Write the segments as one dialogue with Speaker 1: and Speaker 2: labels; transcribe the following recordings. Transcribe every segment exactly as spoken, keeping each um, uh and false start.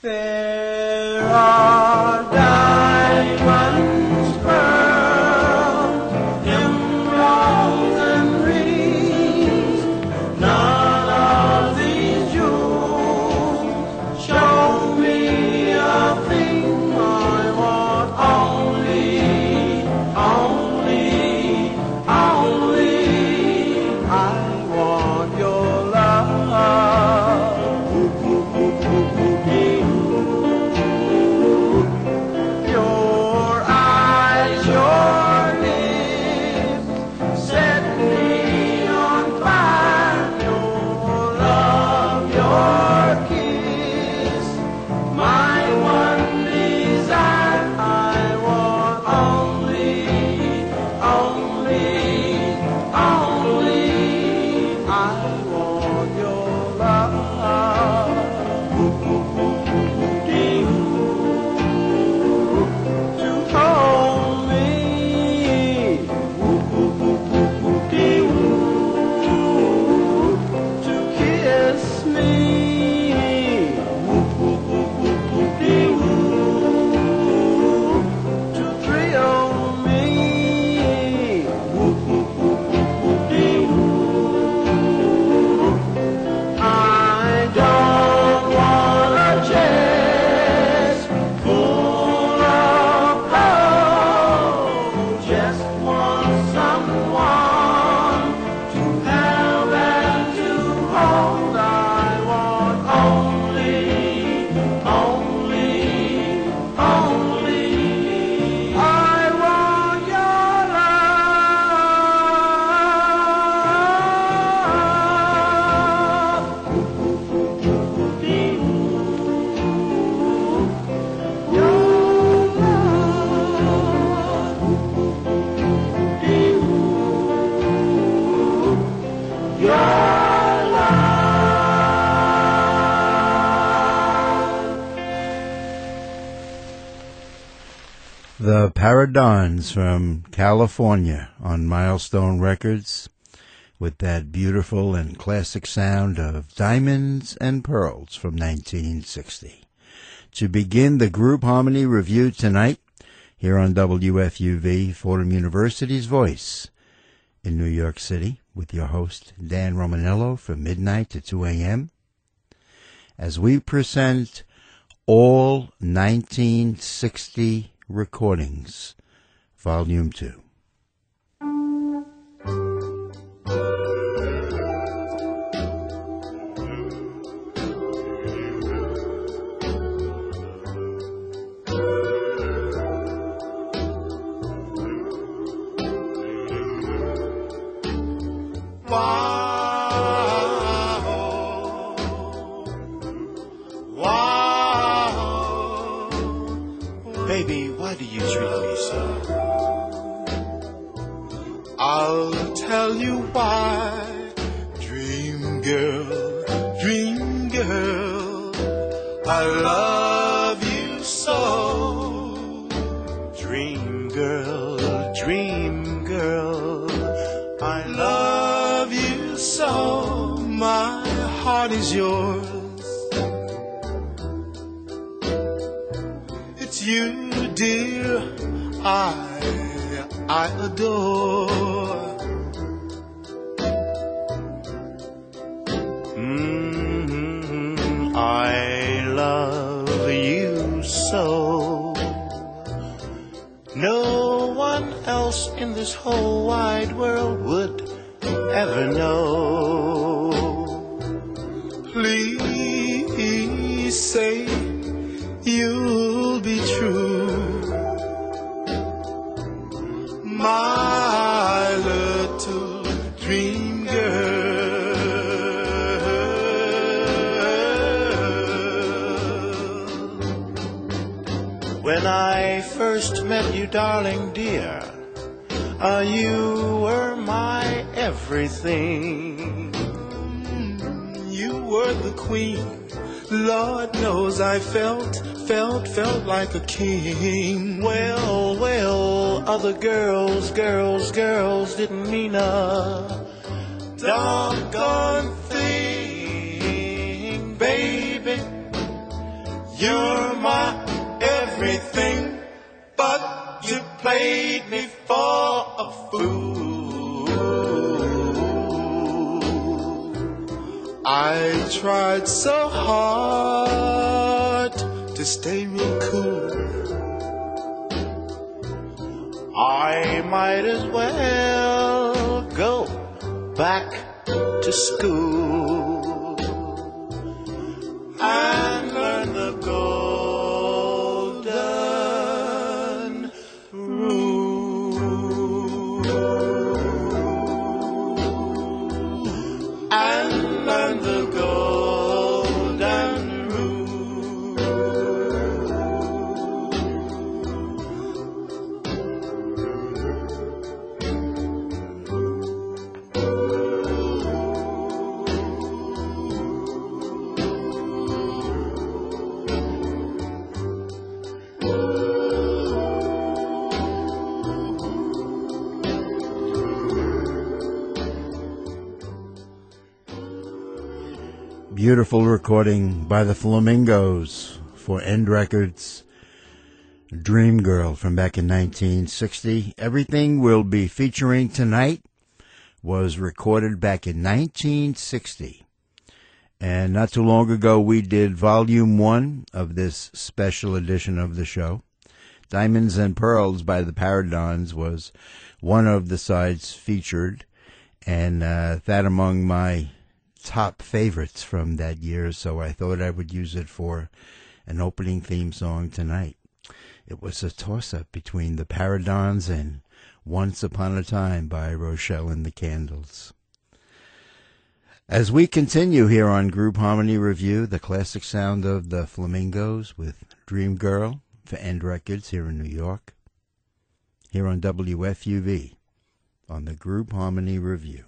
Speaker 1: There are diamonds, pearls, emeralds, and rubies. None of these jewels show me a thing I want. Only, only, only I want your love. Your eyes, your lips set me on fire. Your love, your kiss, my one desire. I want only, only, only I want your love. To hold me, to kiss me, to thrill me. I don't want a chest full of gold, just want someone to have and to hold. I want only, only, only I want your
Speaker 2: The Paradons from California on Milestone Records with that beautiful and classic sound of Diamonds and Pearls from nineteen sixty. To begin the Group Harmony Review tonight, here on W F U V, Fordham University's Voice in New York City, with your host, Dan Romanello, from midnight to two a.m., as we present all nineteen sixty recordings, Volume two.
Speaker 3: Baby, why do you treat me so? I'll tell you why. Dream girl, dream girl, I love you so. Dream girl, dream girl, I love you so. My heart is yours. You, dear, I, I adore. Mm-hmm, I love you so. No one else in this whole wide world would ever know. Please say you'll be true, my little dream girl. When I first met you, darling dear, uh, you were my everything. You were the queen. Lord knows I felt Felt, felt like a king. Well, well, other girls, girls, girls didn't mean a doggone thing, baby. You're my everything, but you played me for a fool. I tried so hard to stay real cool. I might as well go back to school and learn the golden rule. And learn the golden rule.
Speaker 2: Beautiful recording by the Flamingos for End Records. Dream Girl from back in nineteen sixty. Everything we'll be featuring tonight was recorded back in nineteen sixty. And not too long ago, we did volume one of this special edition of the show. Diamonds and Pearls by the Paradons was one of the sides featured, and uh, that among my top favorites from that year, so I thought I would use it for an opening theme song tonight. It was a toss-up between the Paradons and Once Upon a Time by Rochelle and the Candles. As we continue here on Group Harmony Review, the classic sound of the Flamingos with Dream Girl for End Records here in New York, here on W F U V on the Group Harmony Review.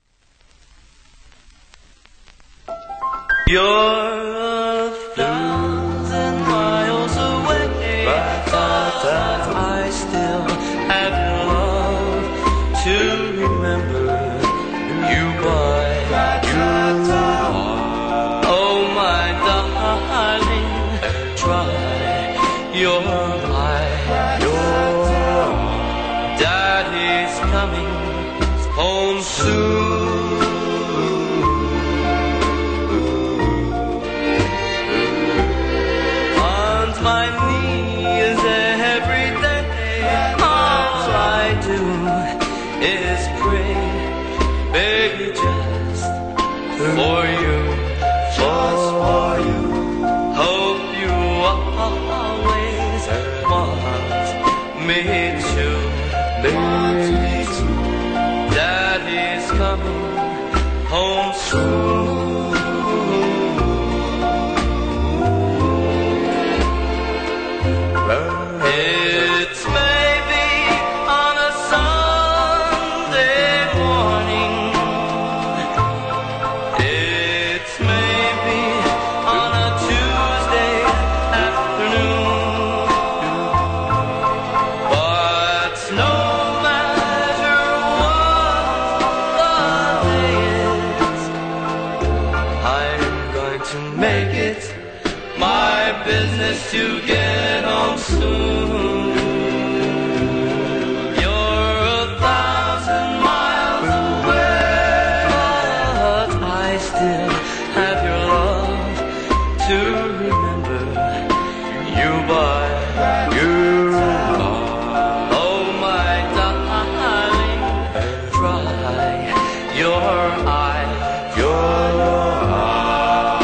Speaker 4: You're a thousand miles away, but I still have your love to remember you by. You are, oh my darling, try your eye, your daddy's coming home soon. My knees every day, all I do is pray, baby, just for you, just for you. Hope you always want me to, want me to. Daddy's coming home soon. It's maybe on a Sunday morning. It's maybe on a Tuesday afternoon. But no matter what the day is, I'm going to make it my business to get home soon. You're a thousand miles away, but I still have your love to remember you by. You are, oh my darling, dry your eye, your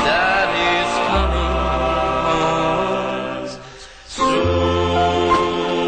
Speaker 4: daddy's coming home soon.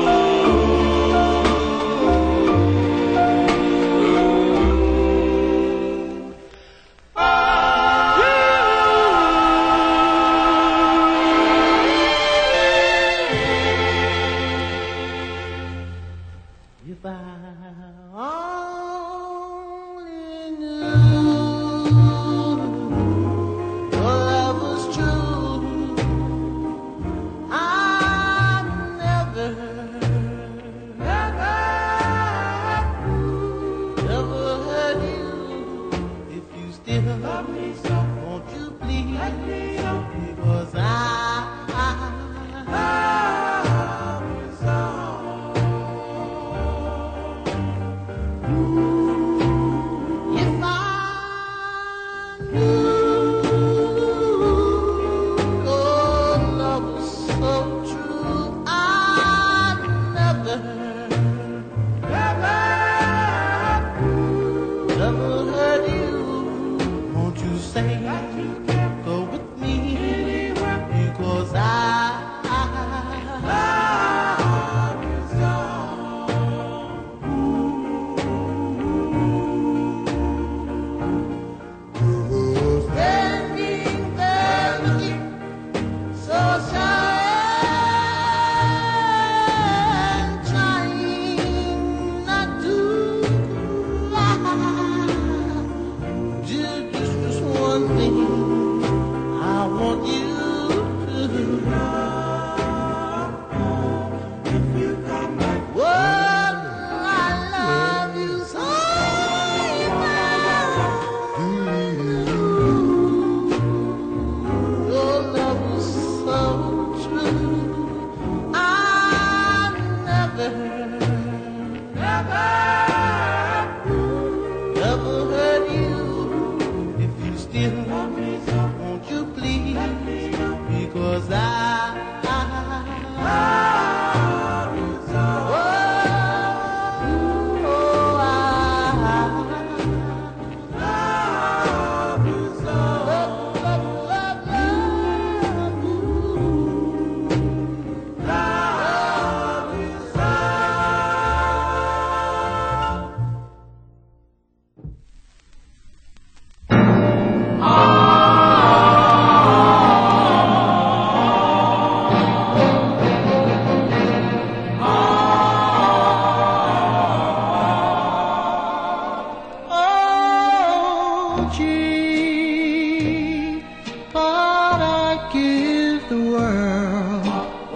Speaker 5: give the world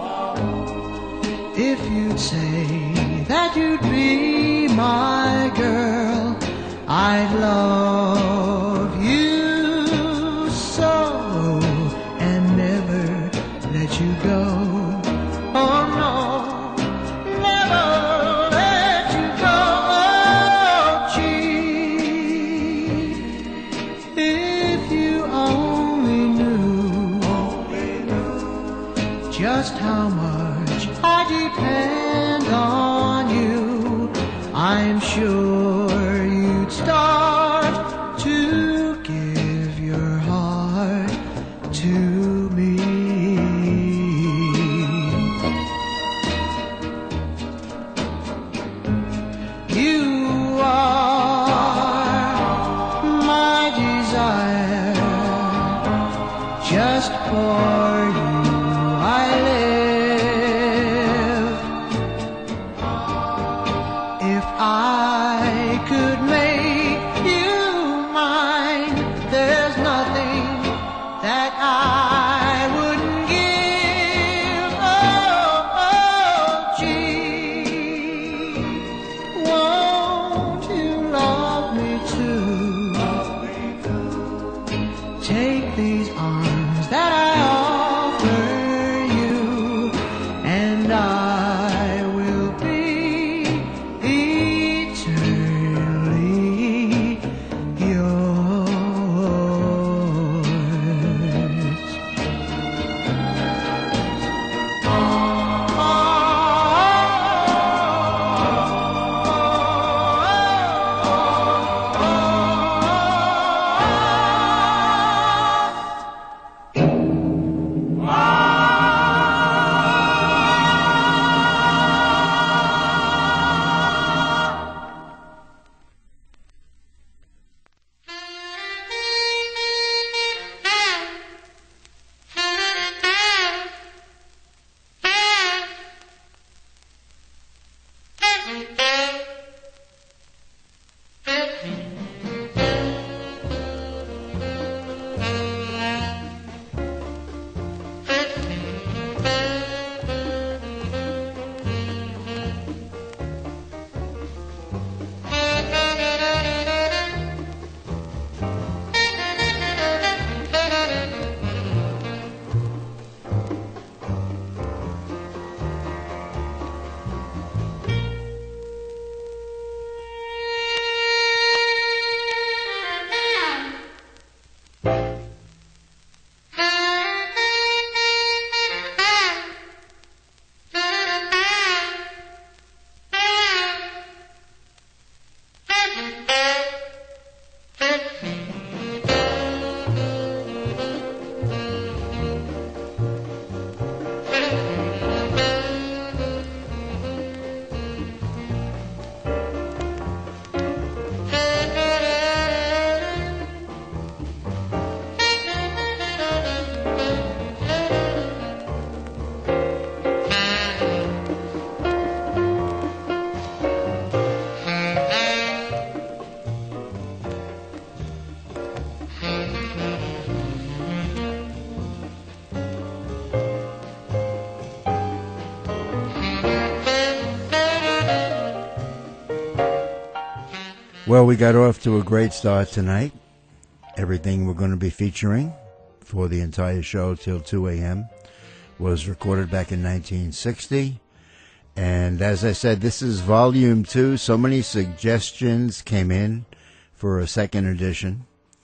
Speaker 5: if you'd say that you'd be my girl. I'd love you so and never let you go. Oh no, never let you go. Oh gee, if you only knew just how much I depend on you, I'm sure you'd start to give your heart to me. You are my desire, just for you I live. If I could make you mine, there's nothing that I wouldn't give. Oh, oh gee, won't you love me too? Take these arms that I offer you, and I will be eternally yours.
Speaker 2: Well, we got off to a great start tonight. Everything we're going to be featuring for the entire show till two a.m. was recorded back in nineteen sixty. And as I said, this is volume two. So many suggestions came in for a second edition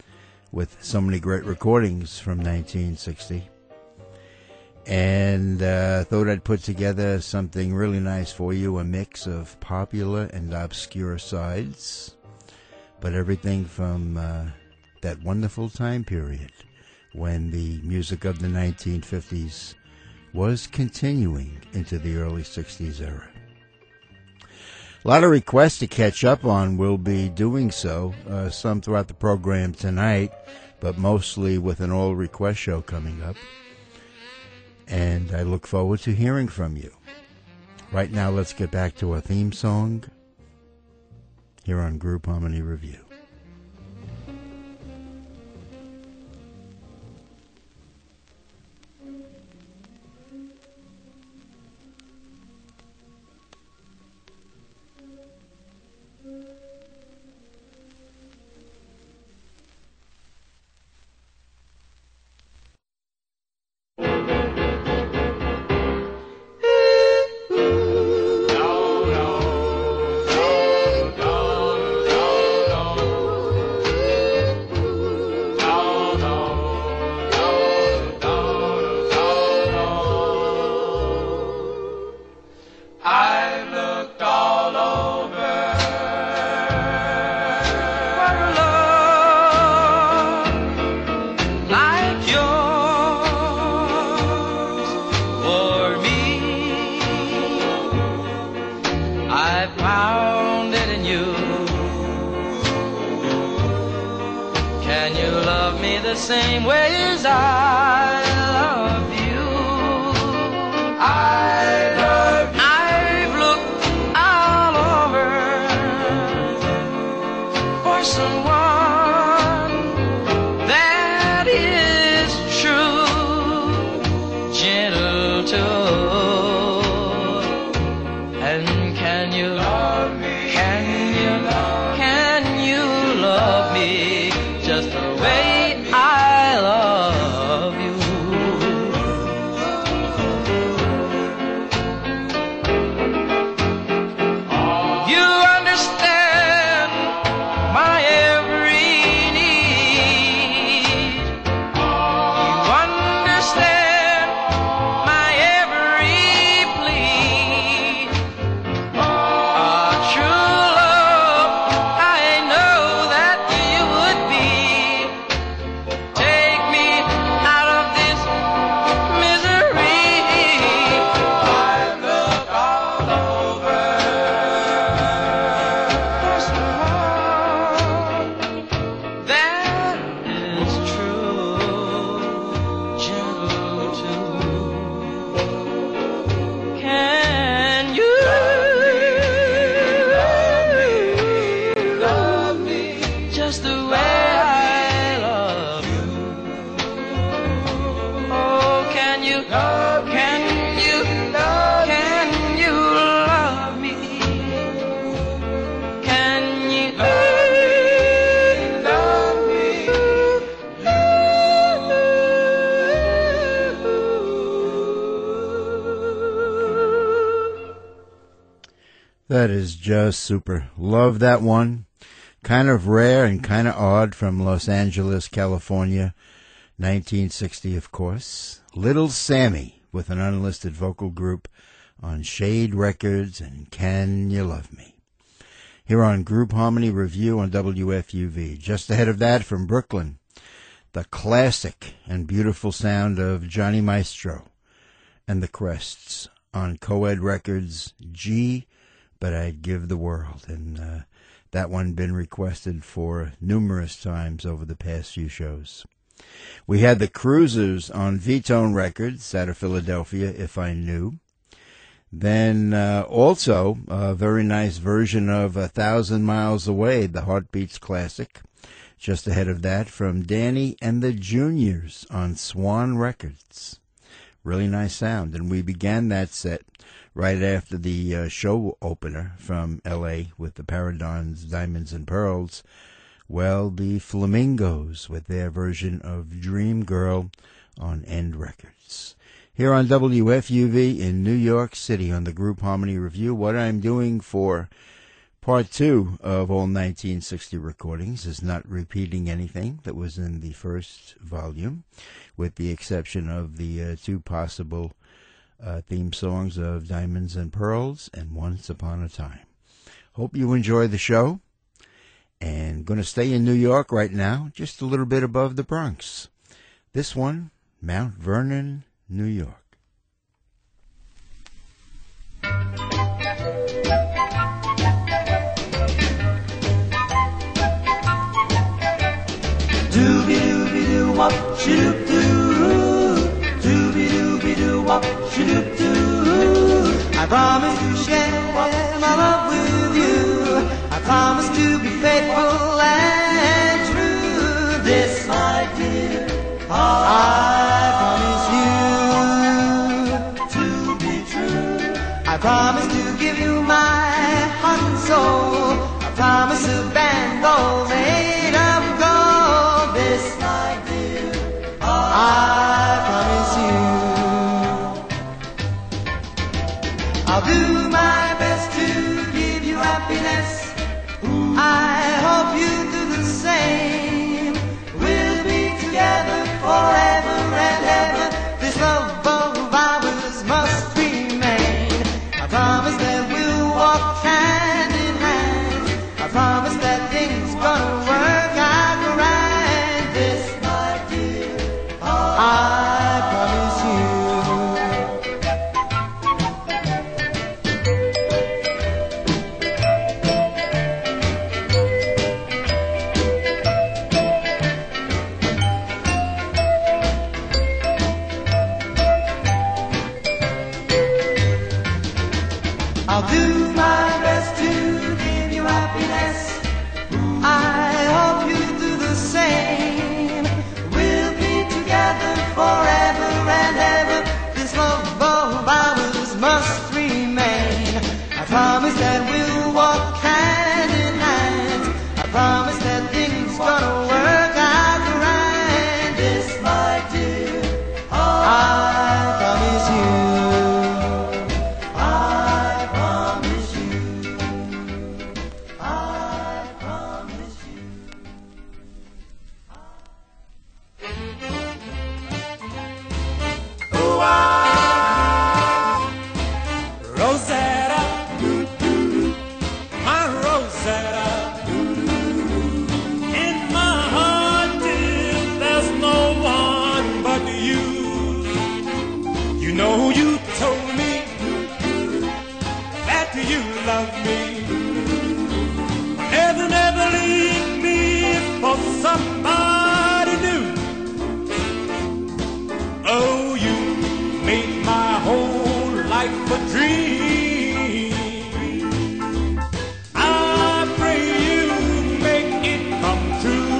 Speaker 2: with so many great recordings from nineteen sixty. And uh, thought I'd put together something really nice for you, a mix of popular and obscure sides, but everything from uh, that wonderful time period when the music of the nineteen fifties was continuing into the early sixties era. A lot of requests to catch up on. We'll be doing so, uh, some throughout the program tonight, but mostly with an all-request show coming up. And I look forward to hearing from you. Right now, let's get back to our theme song here on Group Harmony Review.
Speaker 4: same way as I love you. I love you. I've looked all over for someone that is true, gentle too. And can you love me? Can you love? Can you love me just the way I love you? You understand my every need. You understand my every plea. A true love, I know that you would be. Take me out of this misery. I've looked all over for someone that is true, gentle too. Can you love me just the way I love you? Oh, can you, can you, can you love me? Can you love me?
Speaker 2: That is just super. Love that one. Kind of rare and kind of odd from Los Angeles, California, nineteen sixty, of course. Little Sammy with an unlisted vocal group on Shade Records and Can You Love Me? Here on Group Harmony Review on W F U V. Just ahead of that from Brooklyn, the classic and beautiful sound of Johnny Maestro and the Crests on Coed Records, G, But I'd Give the World. And uh, that one been requested for numerous times over the past few shows. We had the Cruisers on V-Tone Records out of Philadelphia, If I Knew. Then uh, also a very nice version of A Thousand Miles Away, the Heartbeats classic. Just ahead of that from Danny and the Juniors on Swan Records. Really nice sound. And we began that set right after the uh, show opener from L A with the Paradons, Diamonds and Pearls. Well, the Flamingos with their version of Dream Girl on End Records. Here on W F U V in New York City on the Group Harmony Review, what I'm doing for part two of all nineteen sixty recordings is not repeating anything that was in the first volume, with the exception of the uh, two possible uh, theme songs of Diamonds and Pearls and Once Upon a Time. Hope you enjoy the show. And going to stay in New York right now, just a little bit above the Bronx. This one, Mount Vernon, New York.
Speaker 1: Dooby-dooby-doo-wop, shoo-doo-doo. Dooby-dooby-doo-wop, shoo-doo-doo. I promise to share my love with you. I promise to be faithful and true. This, my dear, I promise you to be true. I promise to give you my heart and soul. I promise to band all made of gold. This, my dear, I promise you. I'll do my I'll do my best to give you happiness. I hope you do the same. We'll be together forever and ever. This love of ours must remain. I promise that we'll walk hand in hand. I promise that things gonna work out right. This, my dear, I promise you. I promise you. I promise you.
Speaker 6: Rosetta, my Rosetta, in my heart, dear, there's no one but you. You know you told me that you love me. Never, never leave me for somebody new. Oh, you made my whole life a dream. I pray you make it come true.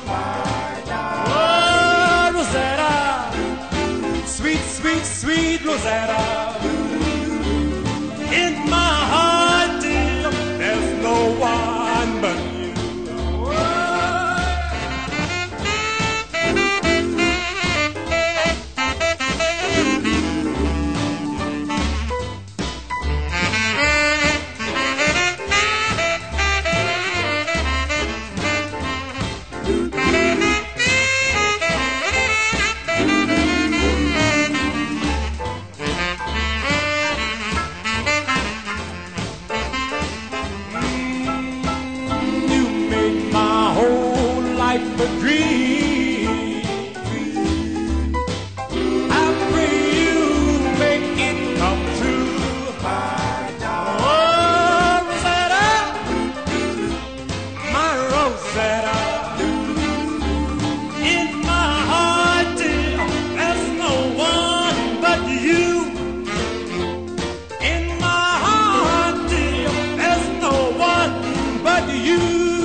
Speaker 6: Oh, Rosetta, sweet, sweet, sweet Rosetta. In my heart, dear, there's no one but you. You made my whole life a dream. I pray you make it come true. Oh, Rosetta, my Rosetta. In my heart, dear, there's no one but you. In my heart, dear, there's no one but you.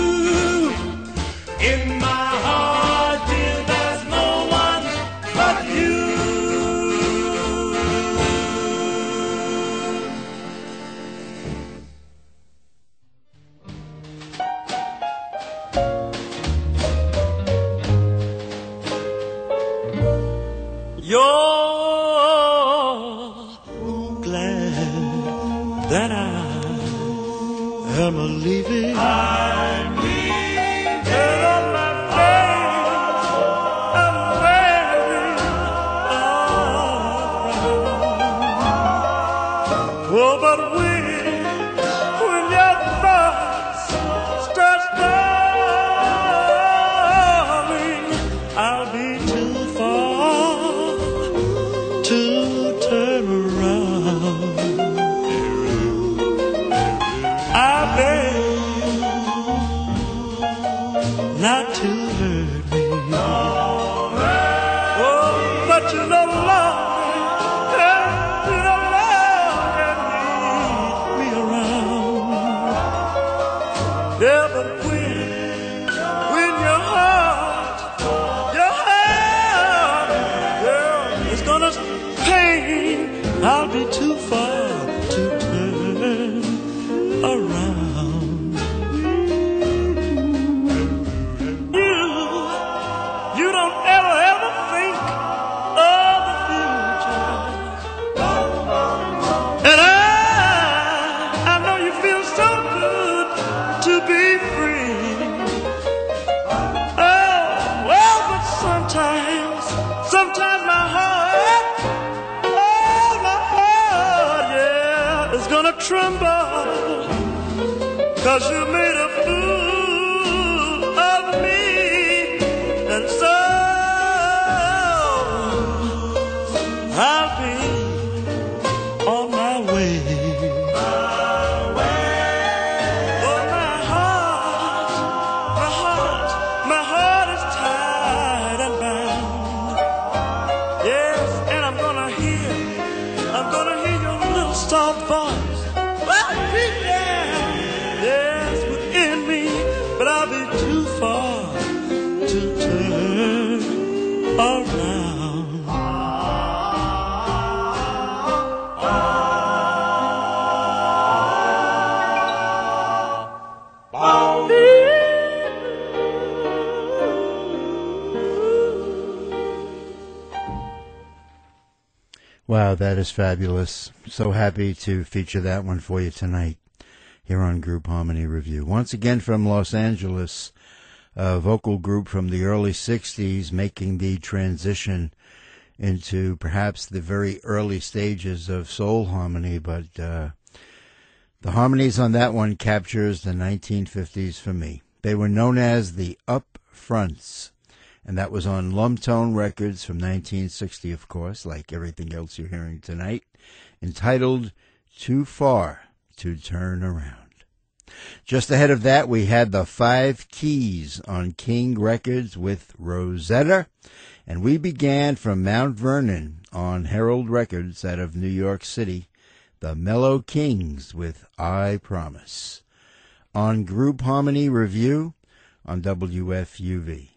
Speaker 6: In my heart, dear, there's no one but you.
Speaker 3: You're glad that I am a leaving. I'm leaving on my face. I'm wearing a frown. Oh, but when, when your thoughts start starving, I'll be too far to turn around. I beg not to hurt me. Oh, but you no longer, you no longer need me around. Yeah, but when, when your heart, your heart, yeah, is gonna pain, I'll be too far to turn around. You, you don't ever, ever think of the future. And I, I know you feel so good to be free. Oh, well, but sometimes, sometimes my heart, oh, my heart, yeah, is gonna tremble. 'Cause you made a fool of me. And so I'll be on my way. Oh, my heart, my heart, my heart is tied and bound. Yes, and I'm gonna hear, I'm gonna hear your little soft voice.
Speaker 6: deep down, yes, within me, but I'll be too far to turn around.
Speaker 2: Wow, that is fabulous. So happy to feature that one for you tonight here on Group Harmony Review. Once again from Los Angeles, a vocal group from the early sixties making the transition into perhaps the very early stages of soul harmony, but uh, the harmonies on that one captures the nineteen fifties for me. They were known as the Up Fronts, and that was on Lumtone Records from nineteen sixty, of course, like everything else you're hearing tonight, entitled Too Far to Turn Around. Just ahead of that, we had the Five Keys on King Records with Rosetta, and we began from Mount Vernon on Herald Records out of New York City, the Mellow Kings with I Promise. On Group Harmony Review on W F U V.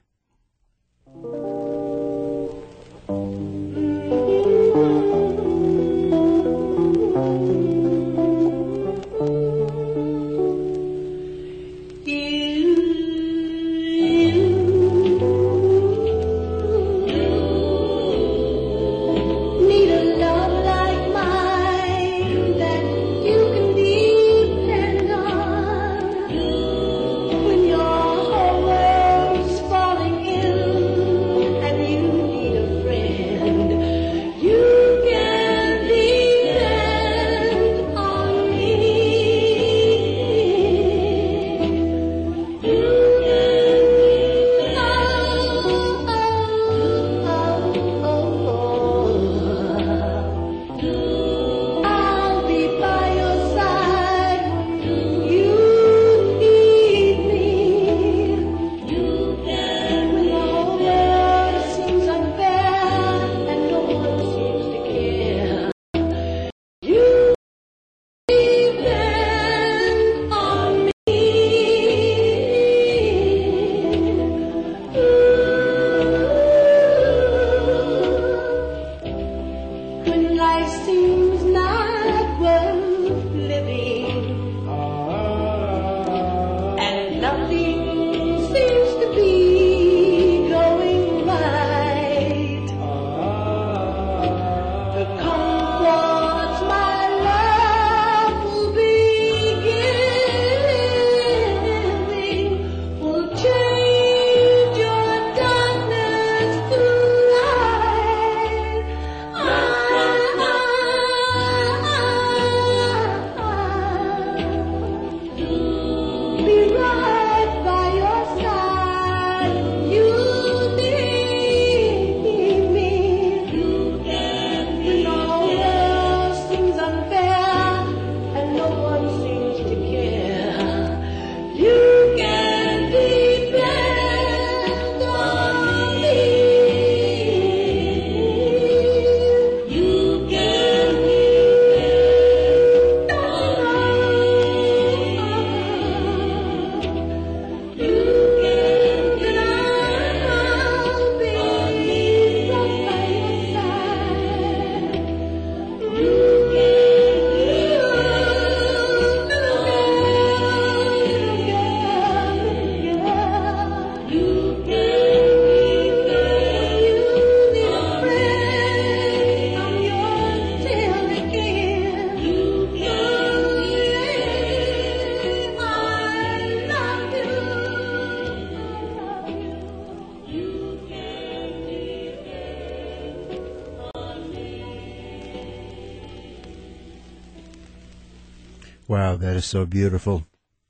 Speaker 2: Wow, that is so beautiful.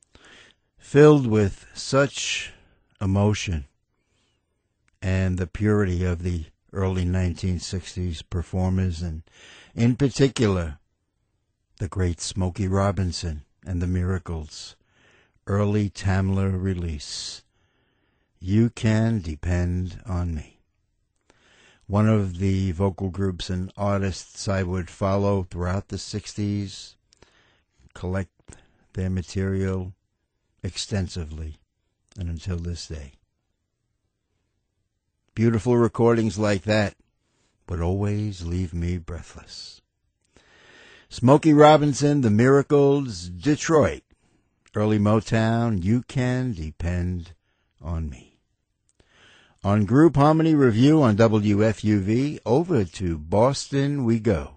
Speaker 2: Filled with such emotion and the purity of the early nineteen sixties performers, and in particular, the great Smokey Robinson and the Miracles' early Tamla release, You Can Depend on Me. One of the vocal groups and artists I would follow throughout the sixties, collect their material extensively and until this day. Beautiful recordings like that would always leave me breathless. Smokey Robinson, The Miracles, Detroit. Early Motown, You Can Depend on Me. On Group Harmony Review on W F U V, over to Boston we go.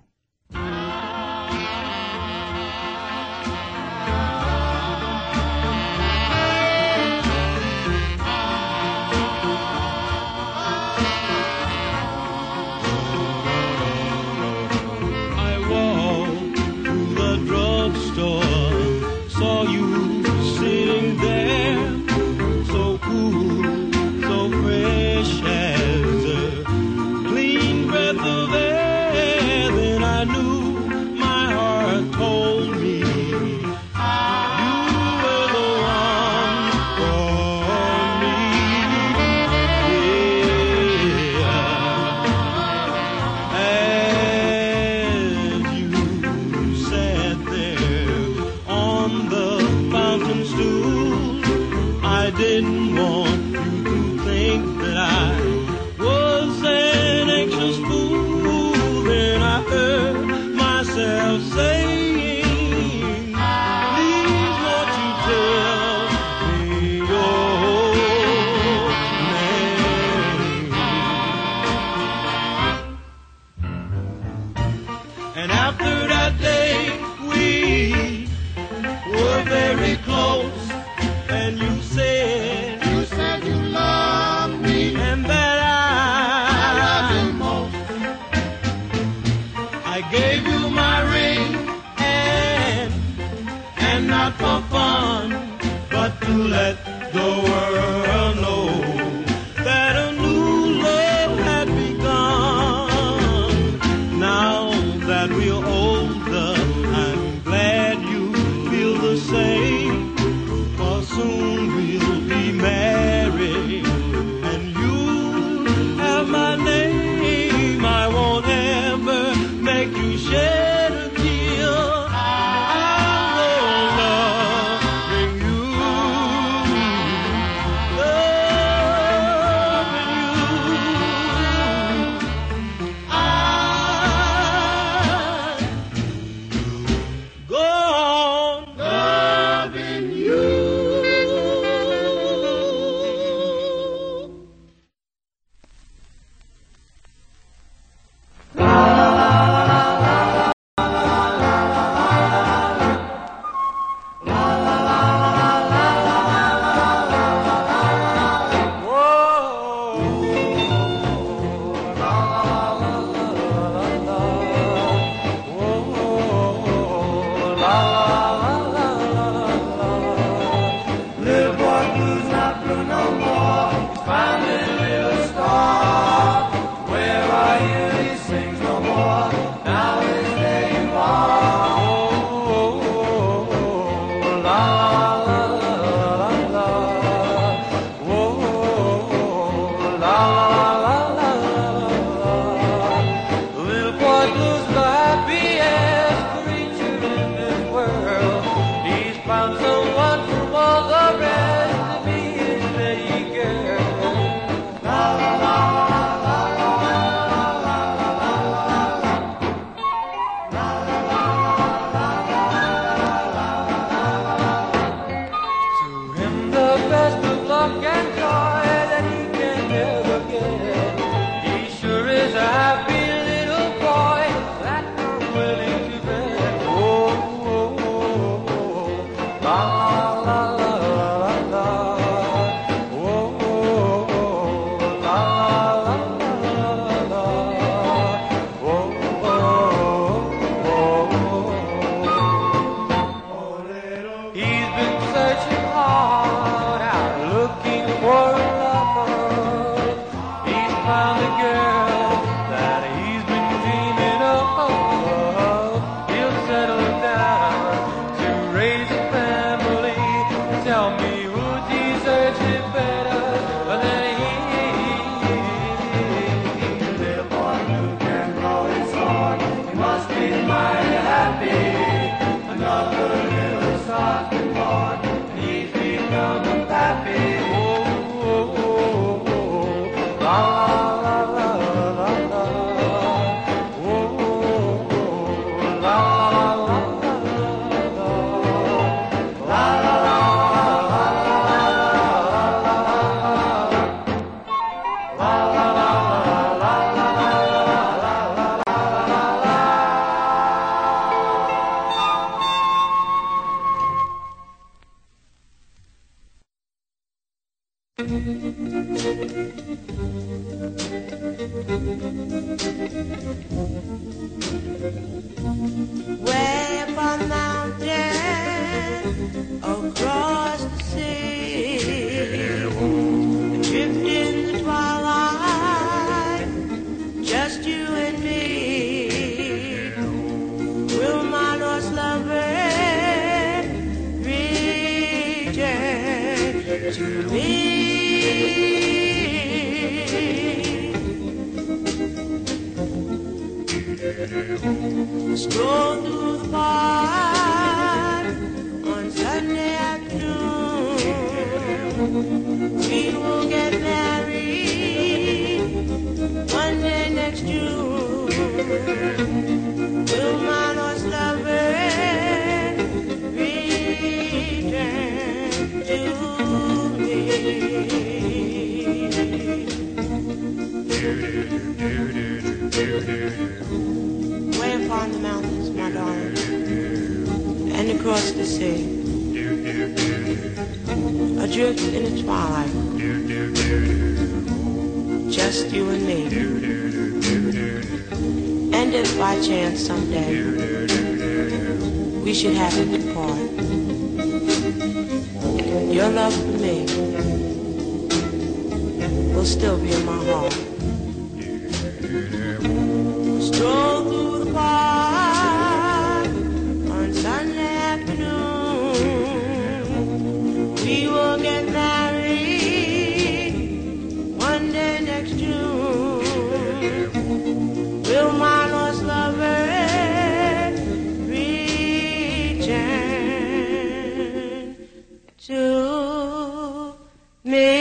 Speaker 4: He sure is a happy little boy. That
Speaker 7: way up on the mountain, across the sea, adrift in the twilight, just you and me. Will my lost lover return to me? Stroll through the park on Sunday afternoon. We will get married one day next June. Will my lost lover return to me? Way upon the mountains, my darling, and across the sea, adrift in the twilight, just you and me. And if by chance someday we should happen to part, your love for me will still be in my heart. Stroll through the park on Sunday afternoon. We will get married one day next June. Will my lost lover return to me?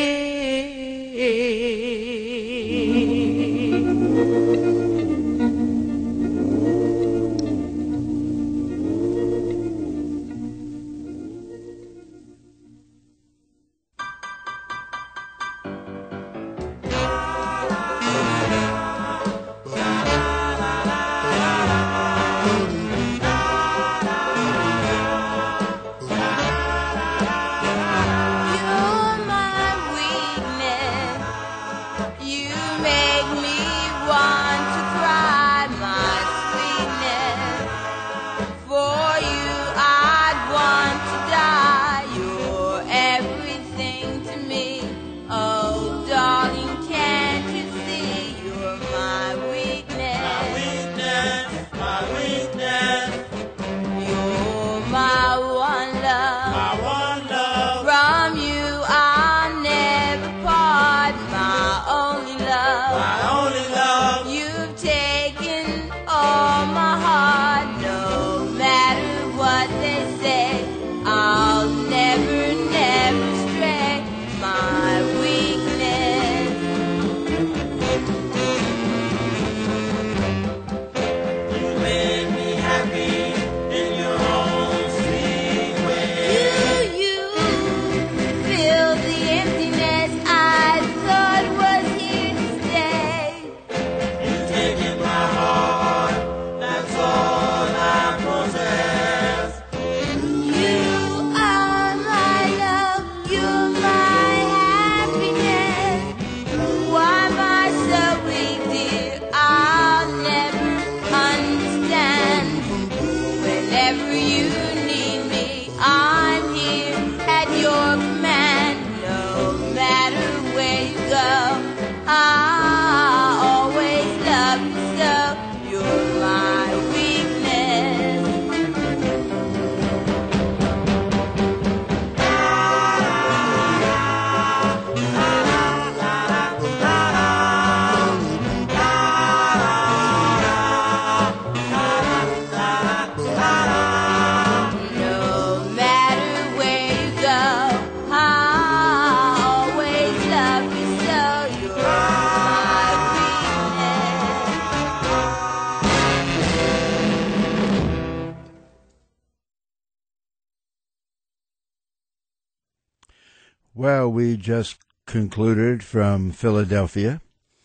Speaker 2: Well, we just concluded from Philadelphia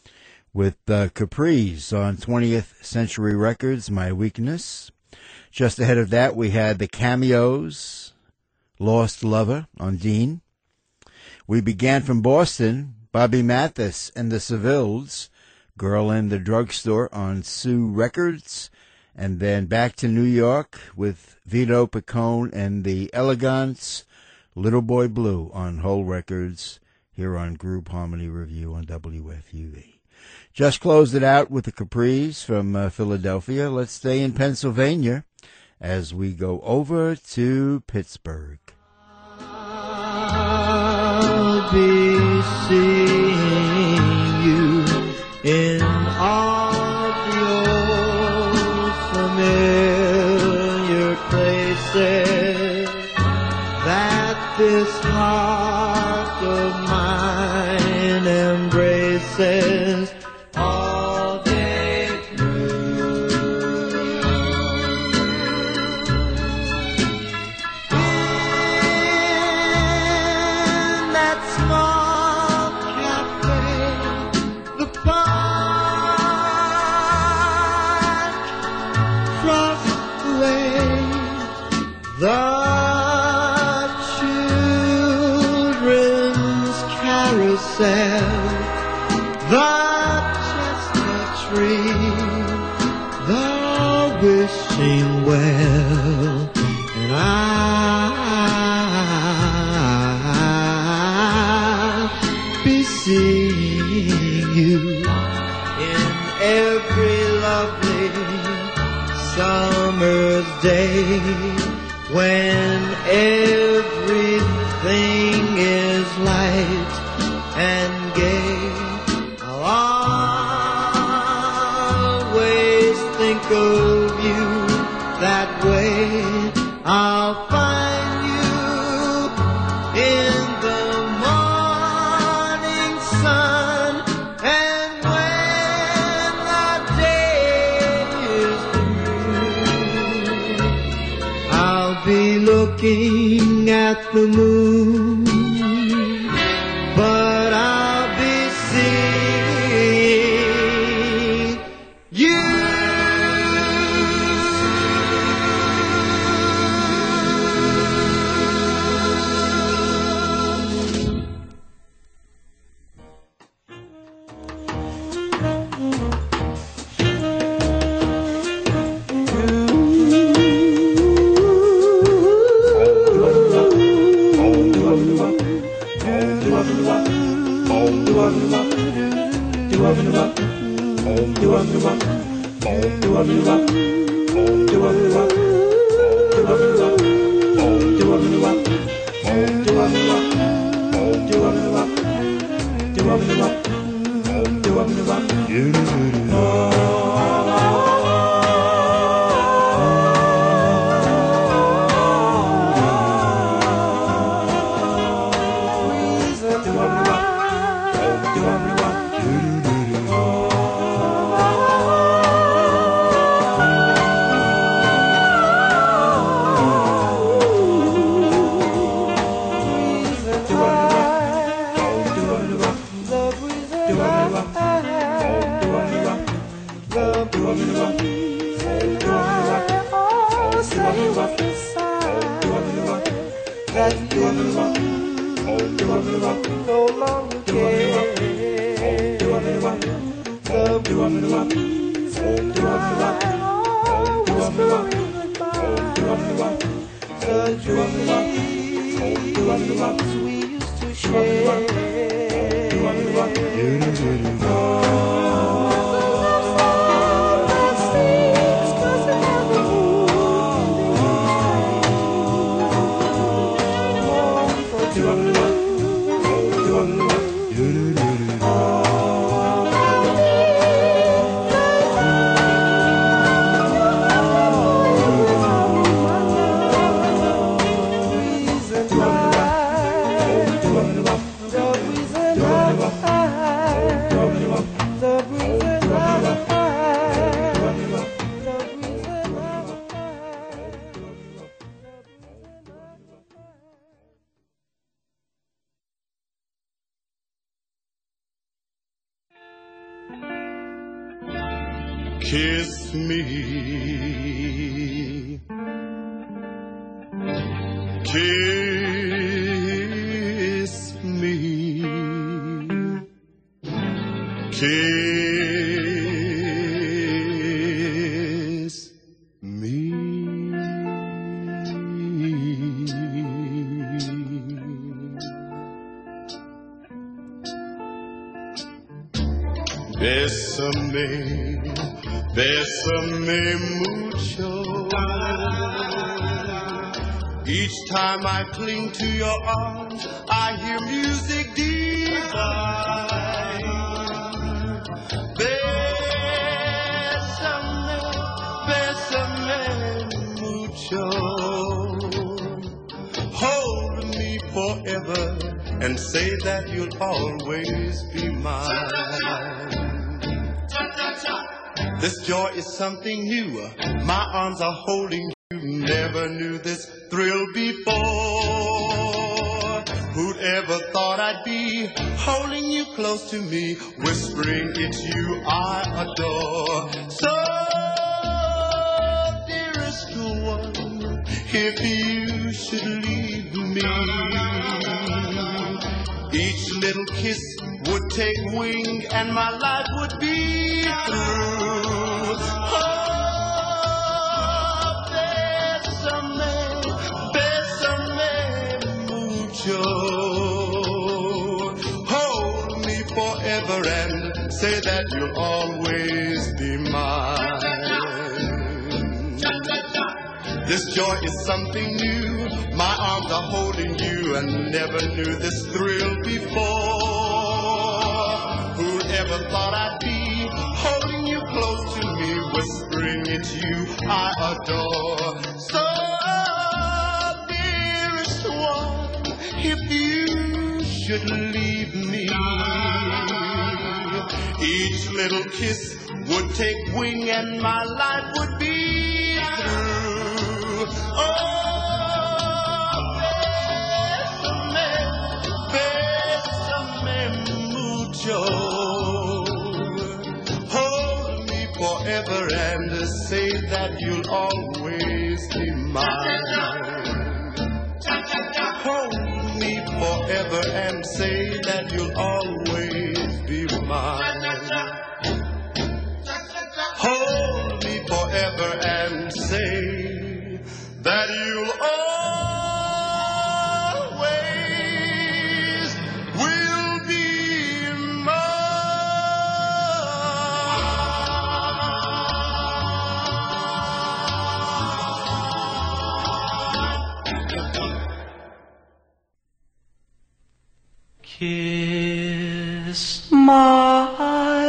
Speaker 2: with uh, Capri's on twentieth Century Records, My Weakness. Just ahead of that, we had the Cameos, Lost Lover on Dean. We began from Boston, Bobby Mathis and the Sevilles, Girl in the Drugstore on Sue Records. And then back to New York with Vito Picone and the Elegants, Little Boy Blue on Whole Records here on Group Harmony Review on W F U V. Just closed it out with the Capris from uh, Philadelphia. Let's stay in Pennsylvania as we go over to Pittsburgh.
Speaker 5: I'll be seeing you in all of your familiar places that this heart of mine embraces all day through. In that small cafe, the park, across the way, the children's carousel, the chestnut tree, the wishing well, and I'll be seeing you in every lovely summer's day when everything is light and gay. I'll always think of you that way. I'll find you in the morning sun, and when the day is through, I'll be looking at the moon, but I'll be seeing you.
Speaker 3: Kiss me, kiss me, kiss Bésame, bésame mucho. Each time I cling to your arms, I hear music divine. Bésame, bésame mucho. Hold me forever and say that you'll always be mine. This joy is something new. My arms are holding you. Never knew this thrill before. Who'd ever thought I'd be holding you close to me, whispering it's you I adore. So, dearest one, if you should leave me, each little kiss would take wing and my life would be through. Oh, bésame, bésame mucho. Hold me forever and say that you'll always be mine. This joy is something new. My arms are holding you and never knew this thrill before. Who'd ever thought I'd be holding you close to me, whispering it's you I adore. So, dearest one, if you should leave me, each little kiss would take wing and my life would be through. Oh, hold me forever and say that you'll always be mine. Hold me forever and say that you'll always be mine. Hold me forever and say that you'll always
Speaker 4: kiss my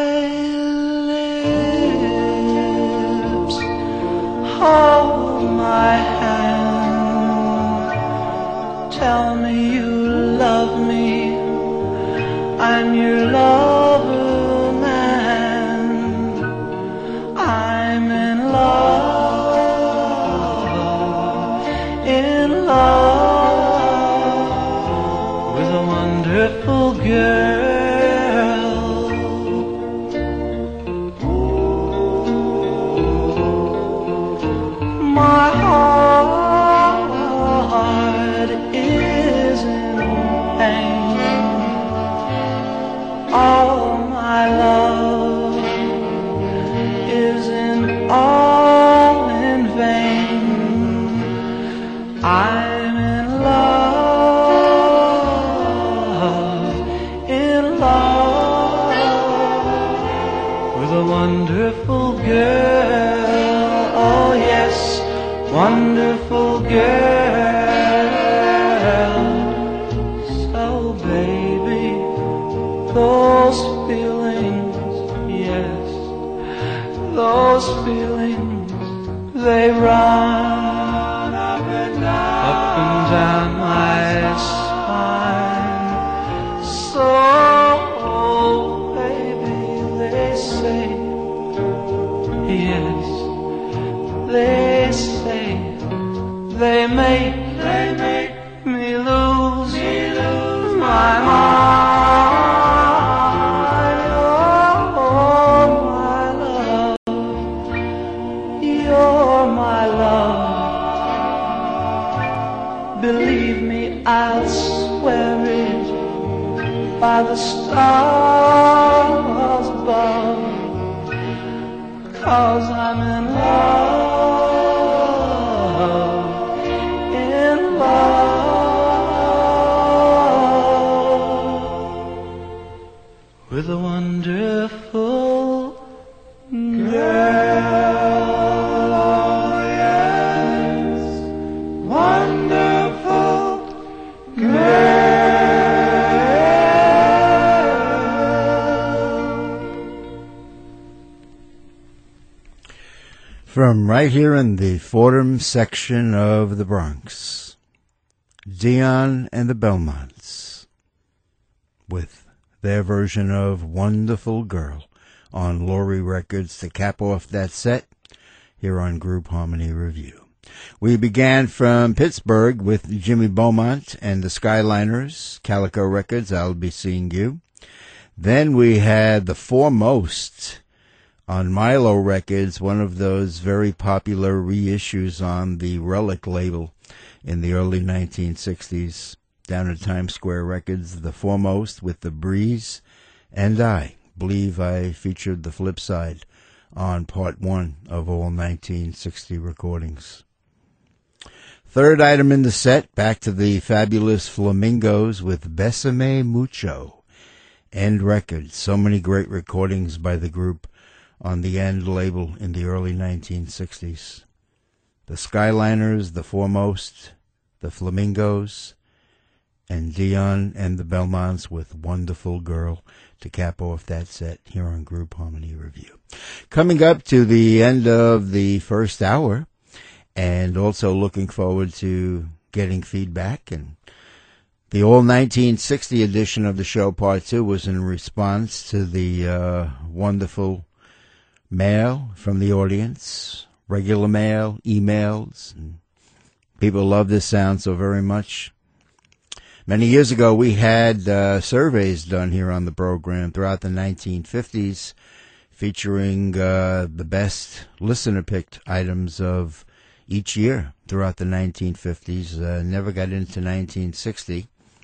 Speaker 4: lips, hold my hand, tell me you love me, I'm your lover man, I'm in love, in love with a wonderful girl. My heart is in pain. All my love is in all in vain. I'm in love, in love with a wonderful girl. Oh yes, wonderful girl. So baby, those feelings, yes, those feelings, they run up and down, up and down my spine. So baby, they say, yes, they say, they make, they make me lose, me lose my mind. Oh, my love, you're my love. Believe me, I'll swear it by the stars above, 'cause I'm in love, in love with a wonderful
Speaker 2: From right here in the Fordham section of the Bronx, Dion and the Belmonts with their version of Wonderful Girl on Laurie Records to cap off that set here on Group Harmony Review. We began from Pittsburgh with Jimmy Beaumont and the Skyliners, Calico Records, I'll Be Seeing You. Then we had The Foremost on Milo Records, one of those very popular reissues on the Relic label in the early nineteen sixties. Down at Times Square Records, The Foremost with The Breeze and I. Believe I featured the flip side on part one of all nineteen sixty recordings. Third item in the set, back to the fabulous Flamingos with Besame Mucho. End Records. So many great recordings by the group on the End label in the early nineteen sixties. The Skyliners, The Foremost, the Flamingos, and Dion and the Belmonts with Wonderful Girl to cap off that set here on Group Harmony Review. Coming up to the end of the first hour, and also looking forward to getting feedback. And the all nineteen sixty edition of the show, part two, was in response to the uh, wonderful mail from the audience, regular mail, emails. And people love this sound so very much. Many years ago, we had uh, surveys done here on the program throughout the nineteen fifties featuring uh, the best listener-picked items of each year throughout the nineteen fifties. Uh, never got into nineteen sixty.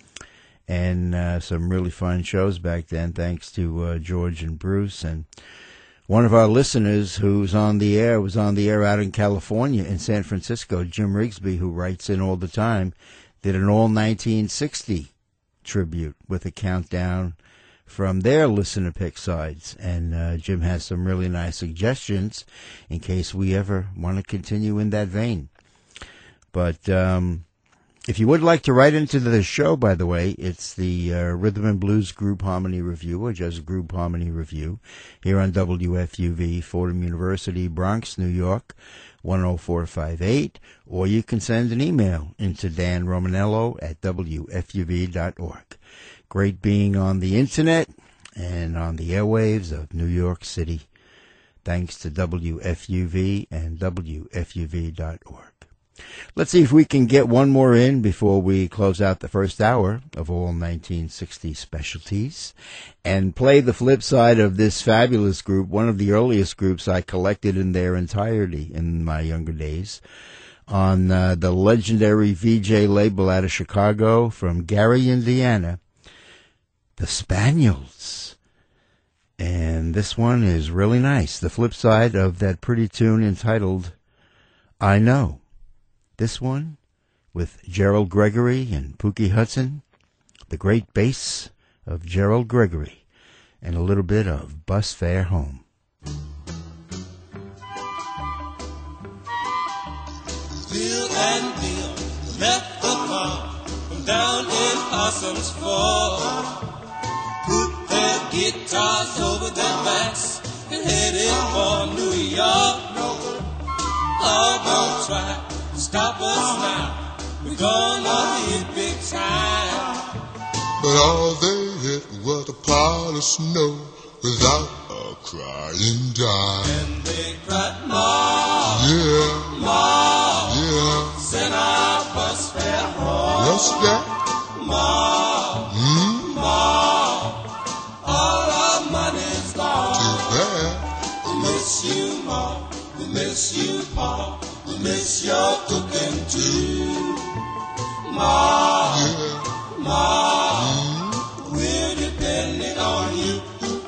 Speaker 2: And uh, some really fun shows back then, thanks to uh, George and Bruce. And one of our listeners who's on the air was on the air out in California, in San Francisco, Jim Rigsby, who writes in all the time, did an all nineteen sixty tribute with a countdown from their listener pick sides. And uh, Jim has some really nice suggestions in case we ever want to continue in that vein. But um, if you would like to write into the show, by the way, it's the uh, Rhythm and Blues Group Harmony Review, or just Group Harmony Review, here on W F U V, Fordham University, Bronx, New York, one oh four five eight, or you can send an email into Dan Romanello at W F U V dot org. Great being on the internet and on the airwaves of New York City. Thanks to W F U V and W F U V dot org. Let's see if we can get one more in before we close out the first hour of all nineteen sixty specialties and play the flip side of this fabulous group, one of the earliest groups I collected in their entirety in my younger days, on uh, the legendary V J label out of Chicago from Gary, Indiana, the Spaniels. And this one is really nice, the flip side of that pretty tune entitled I Know. This one with Gerald Gregory and Pookie Hudson, the great bass of Gerald Gregory, and a little bit of Bus Fare Home.
Speaker 6: Bill and Bill left the car from down in Parsons Falls, put their guitars over their backs and headed for New York. Oh, don't try to stop us now, we're gonna hit big time.
Speaker 8: But all they hit was a pile of snow without a crying dime.
Speaker 6: And they cried, Ma,
Speaker 8: Yeah,
Speaker 6: Ma,
Speaker 8: yeah,
Speaker 6: send our bus fare home.
Speaker 8: what's that?
Speaker 6: Ma,
Speaker 8: Hmm?
Speaker 6: Ma, all our money's gone.
Speaker 8: Too bad.
Speaker 6: We miss you, Ma, we miss you, Pa, we miss your cooking too. Ma,
Speaker 8: Yeah,
Speaker 6: Ma,
Speaker 8: hmm?
Speaker 6: we're depending on you.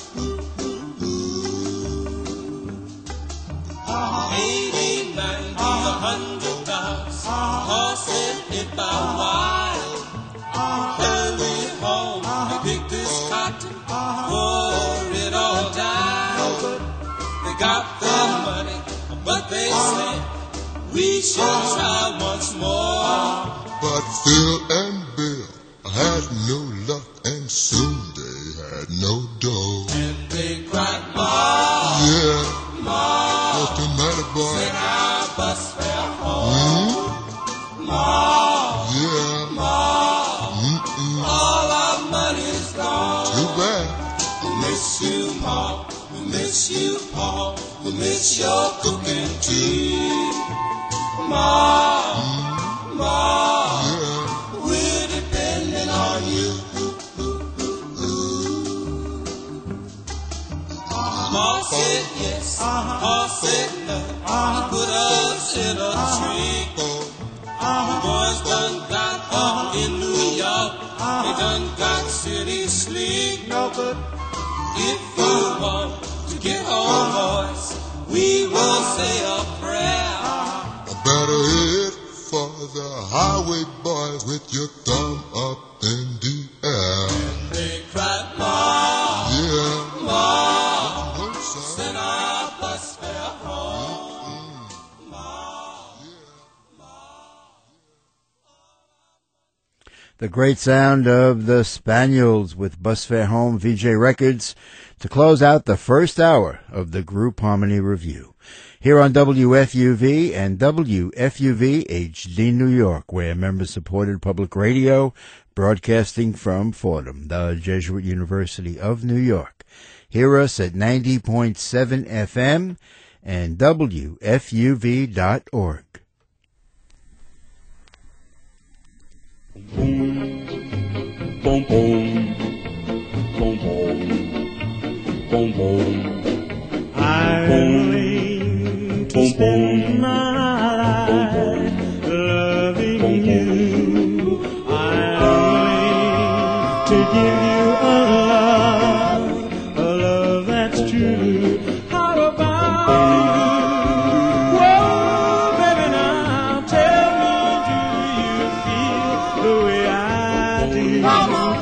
Speaker 6: Eighty, ninety, a hundred dollars, horses hit by wild. Hurry home and pick this cotton, pour it all down. They got the money, but they say we should try once more.
Speaker 8: But Phil and Bill had no luck, and soon they had no dough.
Speaker 6: And they cried, Ma,
Speaker 8: Yeah,
Speaker 6: Ma,
Speaker 8: what's the matter, boy?
Speaker 6: said I bus fare home. Ma,
Speaker 8: Yeah.
Speaker 6: Ma,
Speaker 8: Mm-mm.
Speaker 6: all our money's gone.
Speaker 8: Too bad.
Speaker 6: We miss you, Ma. We miss you, Pa. We miss your cooking tea. Ma, Ma,
Speaker 8: Yeah.
Speaker 6: we're depending on you. Ma said yes, Pa said no. He put us in a tree. The boys done got up in New York. They done got city sleep.
Speaker 1: No good.
Speaker 6: If you want to get home, boys, we will say a prayer.
Speaker 8: I better hit for the highway, boy, with your thumb up in the air.
Speaker 6: They cried, Ma,
Speaker 8: Yeah.
Speaker 6: Ma,
Speaker 8: Work, son.
Speaker 6: send our bus fare home.
Speaker 2: The great sound of the Spaniels with Bus Fare Home, V J Records, to close out the first hour of the Group Harmony Review. Here on W F U V and W F U V H D New York, where member-supported public radio, broadcasting from Fordham, the Jesuit University of New York. Hear us at ninety point seven F M and W F U V dot org.
Speaker 9: Boom, boom, boom, boom, boom, boom.
Speaker 5: I'm willing to spend my life loving you. I'm willing to give you a love, a love that's true. How about you? Whoa, baby, now tell me, do you feel the way I do? Mama.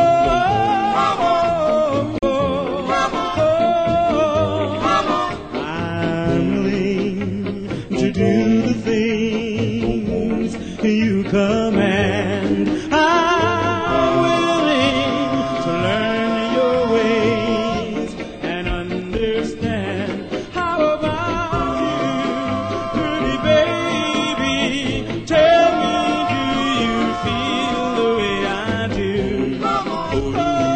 Speaker 5: Do the things you command. I'm willing to learn your ways and understand. How about you, pretty baby? Tell me, do you feel the way I do? Mama, oh,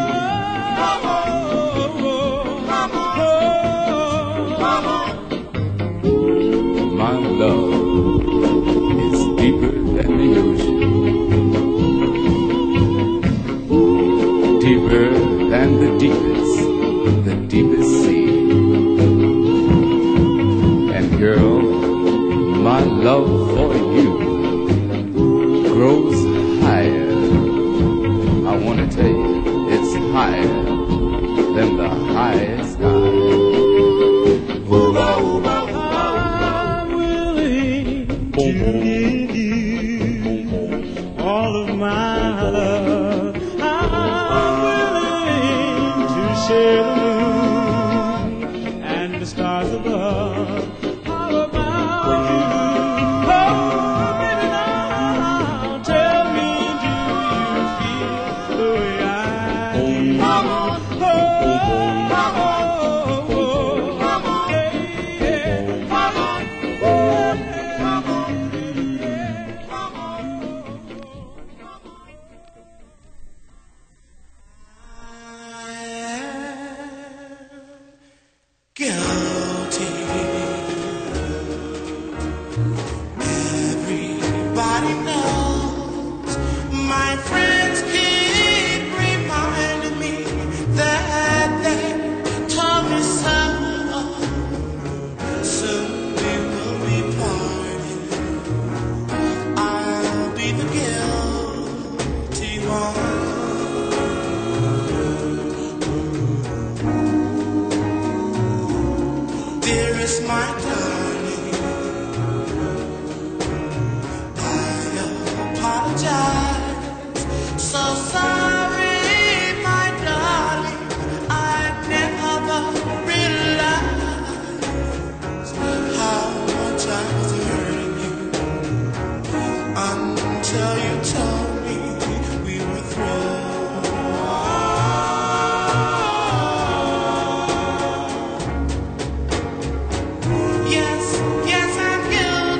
Speaker 9: My love is deeper than the ocean, deeper than the deepest, the deepest sea. And girl, my love for you grows higher. I want to tell you, it's higher than the highest sky.
Speaker 5: To give you all of my love. I'm willing to share the moon and the stars above. How about you? Oh, baby, now tell me, do you feel the way I do? Mama, oh, mama, oh, oh, mama, yeah, yeah, mama, oh,
Speaker 6: Guilty. Everybody knows. My friends keep reminding me that they told me so. Soon we will be parting. I'll be the guilty one. Dearest, my darling, I apologize. So sorry, my darling, I never realized how much I was hurting you until you told me we were through. Yes, yes, I'm guilty.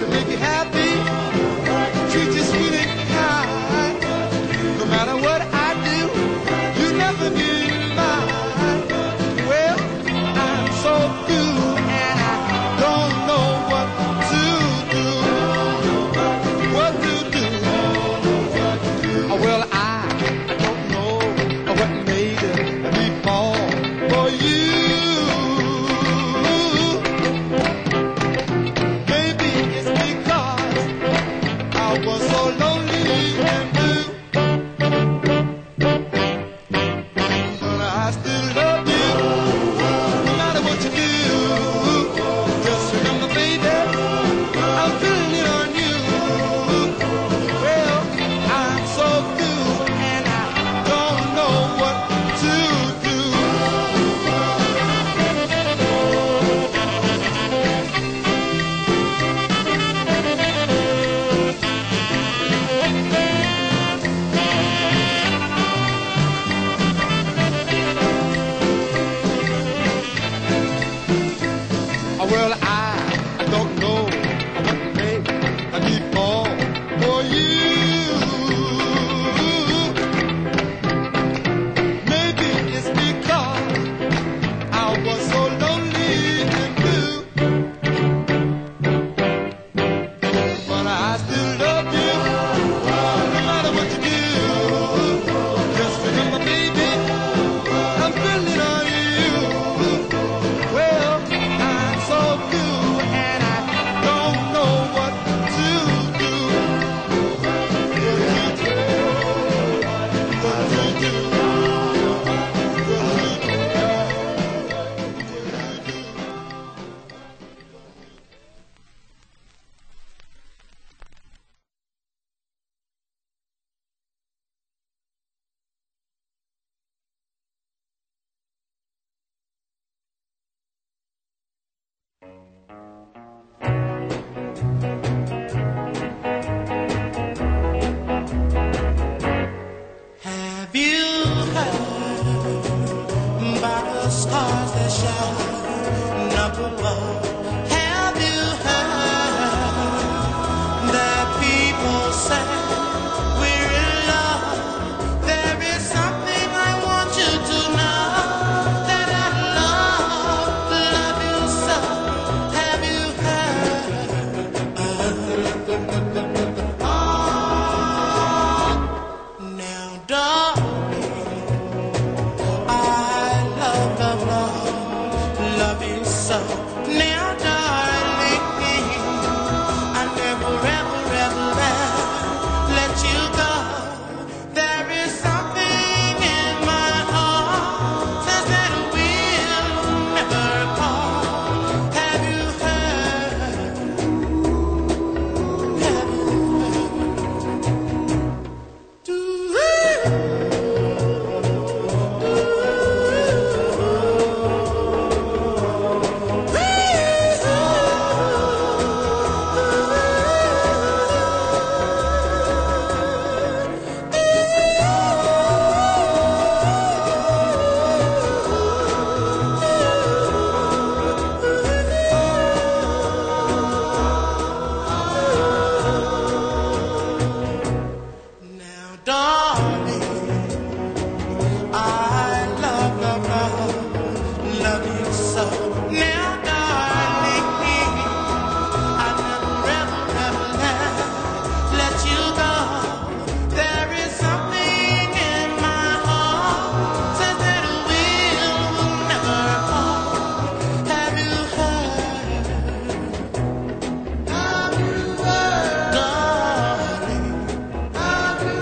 Speaker 1: to make you happy, treat you sweet and kind. No matter what I do, you never be mine. Well, I'm so blue and I don't know what to do. What to do? Oh, well, I don't know what made me fall for you. Maybe it's because I was so lonely and blue. But I still love you, no matter what you do. Just remember, baby, I'm feeling it on you. Well, I'm so blue and I don't know what to do. Oh, well, I don't know what made me fall for you. Maybe it's because I was so lonely and blue. But I still love you, no matter what you do. Just remember, baby, I'm feeling on you. Well, I'm so blue and I don't know what to do. What to do? What to do? Have you heard about the stars that shine up above? Have you heard that people say we're in love? There is something I want you to know, that I love, love you so. Have you heard? Oh, now, darling, I love, love, love, love you so. Now, darling, I never, ever, ever let you go. There is something in my heart says that we'll never part. Have you heard? Have you heard? Do now, darling, I love, love, love, love you so. Now, darling, I never, ever, ever let you go. There is something in my heart says that we'll never part. Have you heard? Have you heard? Darling, have you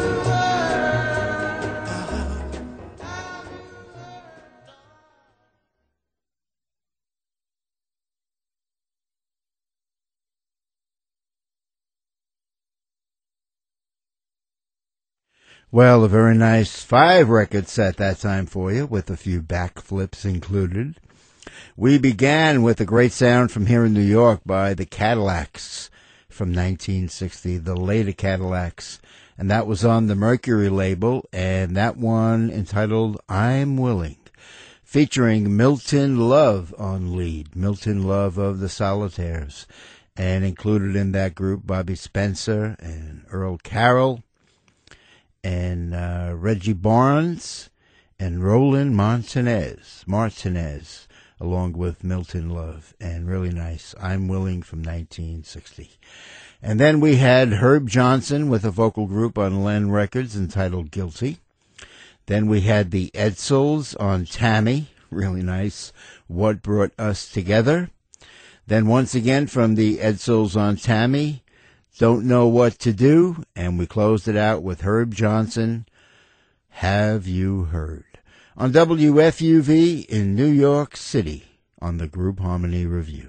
Speaker 2: Well, a very nice five record set that time for you, with a few backflips included. We began with a great sound from here in New York by the Cadillacs from nineteen sixty, the later Cadillacs, and that was on the Mercury label, and that one entitled I'm Willing, featuring Milton Love on lead, Milton Love of the Solitaires. And included in that group, Bobby Spencer and Earl Carroll and uh, Reggie Barnes and Roland Martinez, Martinez, along with Milton Love. And really nice, I'm Willing from nineteen sixty. And then we had Herb Johnson with a vocal group on Len Records entitled Guilty. Then we had the Edsels on Tammy, really nice, What Brought Us Together. Then once again from the Edsels on Tammy, Don't Know What to Do, and we closed it out with Herb Johnson, Have You Heard? On W F U V in New York City on the Group Harmony Review.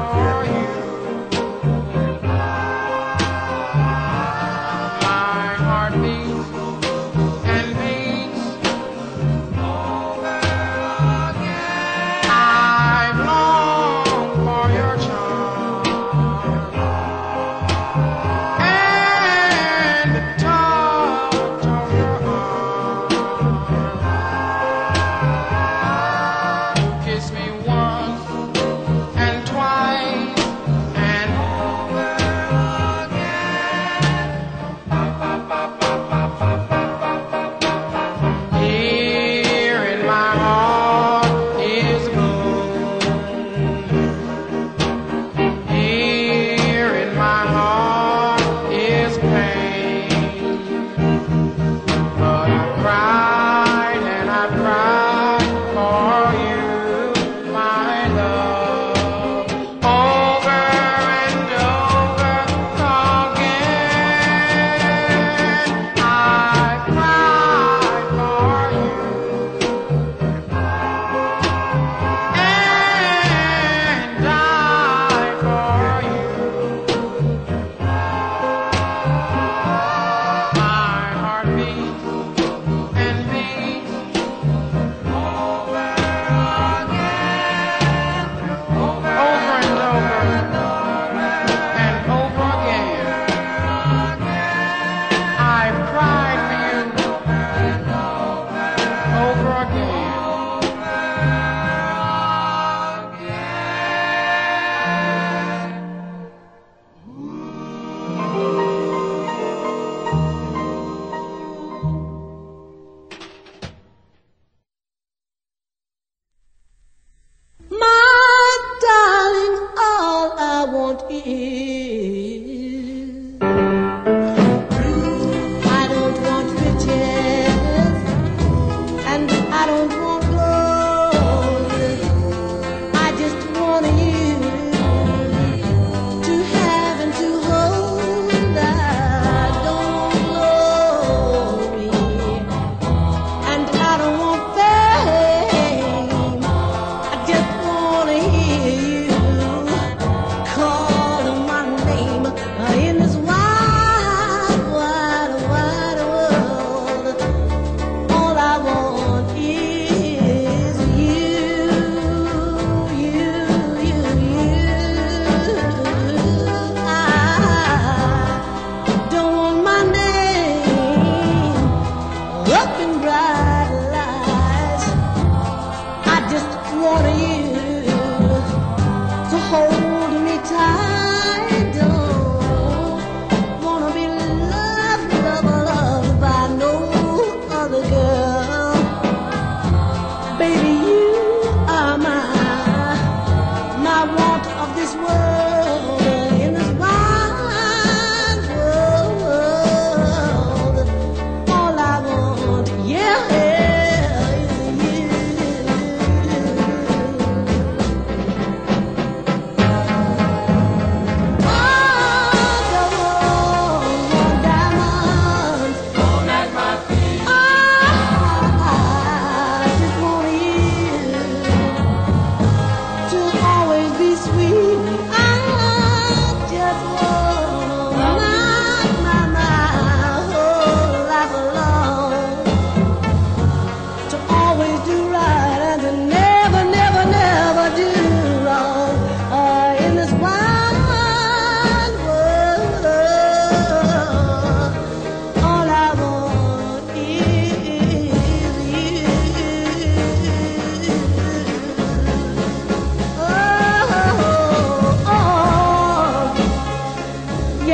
Speaker 1: My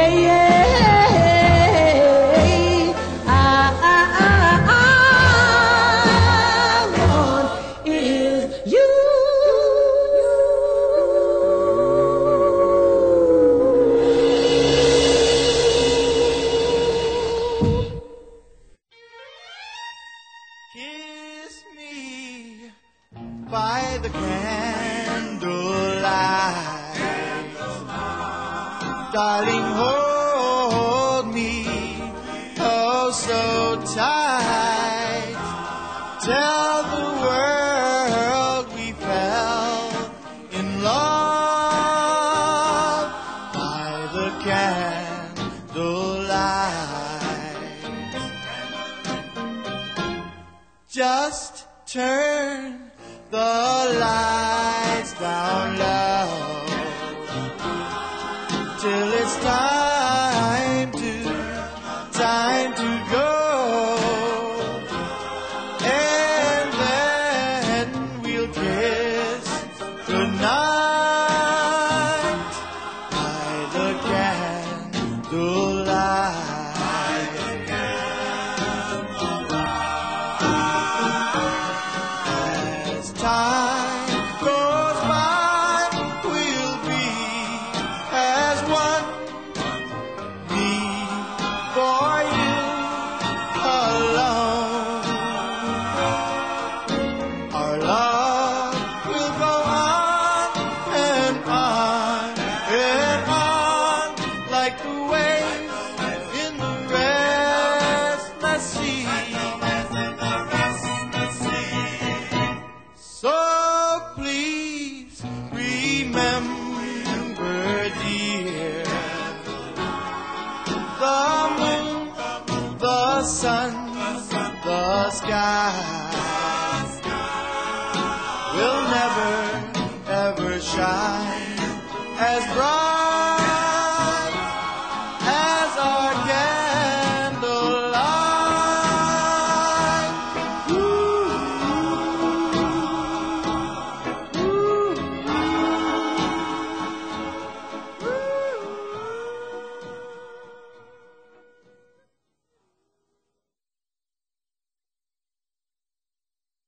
Speaker 10: I, I, I, I want is you.
Speaker 1: Kiss me by the candlelight, darling, hold me oh so tight. Tell the world we fell in love by the candlelight. Just turn the lights down low till it's time to, time to go. And then we'll kiss goodnight by the candlelight. As time goes by, we'll be as one. Me for you alone. Our love will go on and on and on like the waves in the restless sea. So please remember, dear, the moon, the sun, the sky will never, ever shine as bright as our candlelight. Ooh, ooh, ooh.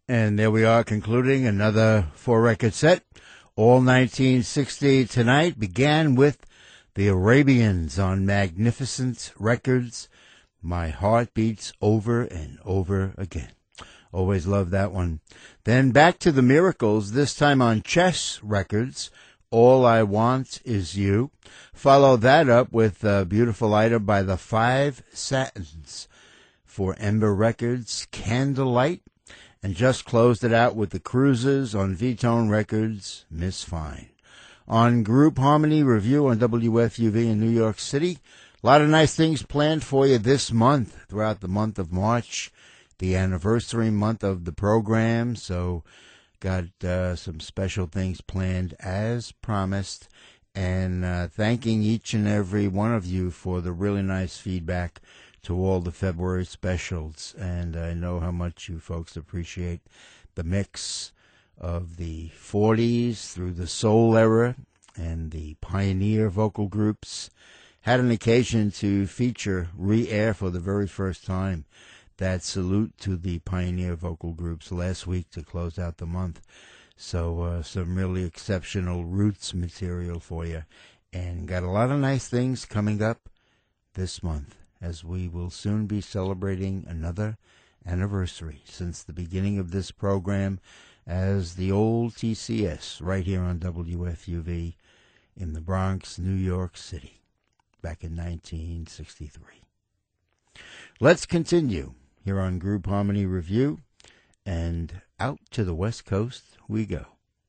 Speaker 2: And there we are, concluding another four-record set. All nineteen sixty tonight began with the Arabians on Magnificent Records. My Heart Beats Over and Over Again. Always love that one. Then back to the Miracles, this time on Chess Records. All I Want Is You. Follow that up with a beautiful item by the Five Satins for Ember Records, Candlelight. And just closed it out with the Cruisers on V-Tone Records, Miss Fine. On Group Harmony Review on W F U V in New York City, a lot of nice things planned for you this month, throughout the month of March, the anniversary month of the program, so got uh, some special things planned as promised, and uh, thanking each and every one of you for the really nice feedback to all the February specials, and I know how much you folks appreciate the mix of the forties through the soul era and the pioneer vocal groups. Had an occasion to feature, re-air for the very first time, that salute to the pioneer vocal groups last week to close out the month. So uh, some really exceptional roots material for you, and got a lot of nice things coming up this month, as we will soon be celebrating another anniversary since the beginning of this program as the old T C S right here on W F U V in the Bronx, New York City, back in nineteen sixty-three. Let's continue here on Group Harmony Review, and out to the West Coast we go.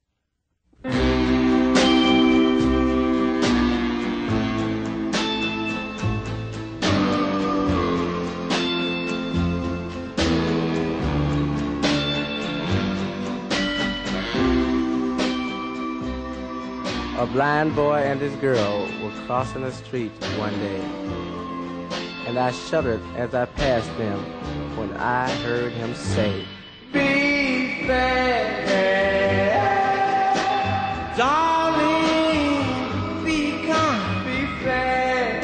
Speaker 11: A blind boy and his girl were crossing the street one day, and I shuddered as I passed them when I heard him say,
Speaker 1: Be fair, darling, be kind, be fair.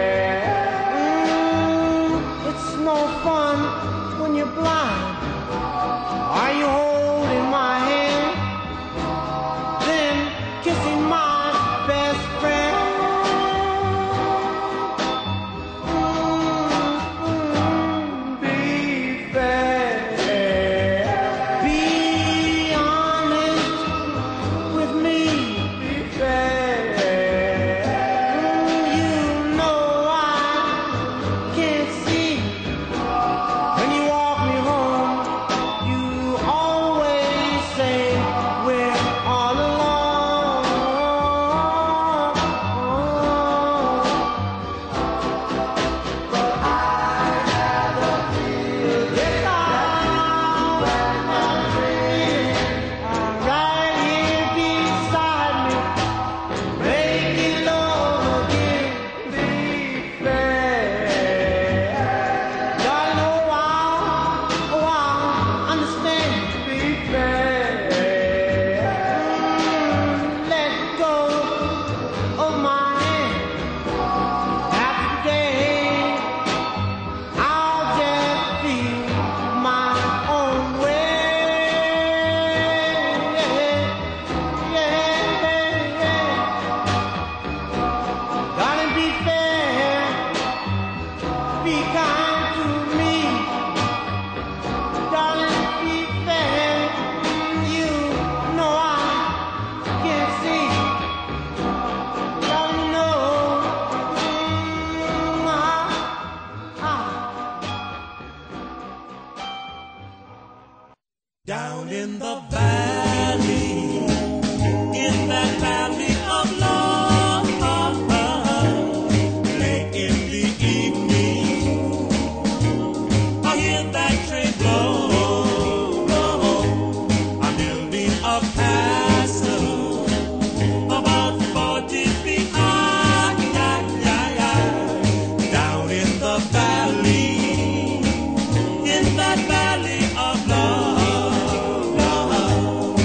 Speaker 1: Mm, it's no fun when you're blind. Are you holding my hand? Then kissing my best friend. Mm, be fair. Be honest with me. Be fair. Mm, you know I can't see. When you walk me home, you always say we're all alone. But I have a feeling yes, I have a feeling right here beside me, making love again. Be fair, darling. Oh, I, oh, I understand. Be fair. Mm, let go of my hand. After today, I'll just feel my own way. Yeah, yeah. Darling, be fair. Be kind to me. Darling, be fair. You know I can't see. Darling, no. Mm, ah, ah.
Speaker 6: Down in the valley, in that valley of love, late in the evening, I hear that train blow, blow. I'm building a castle about forty feet high, down in the valley, in that valley of love, love.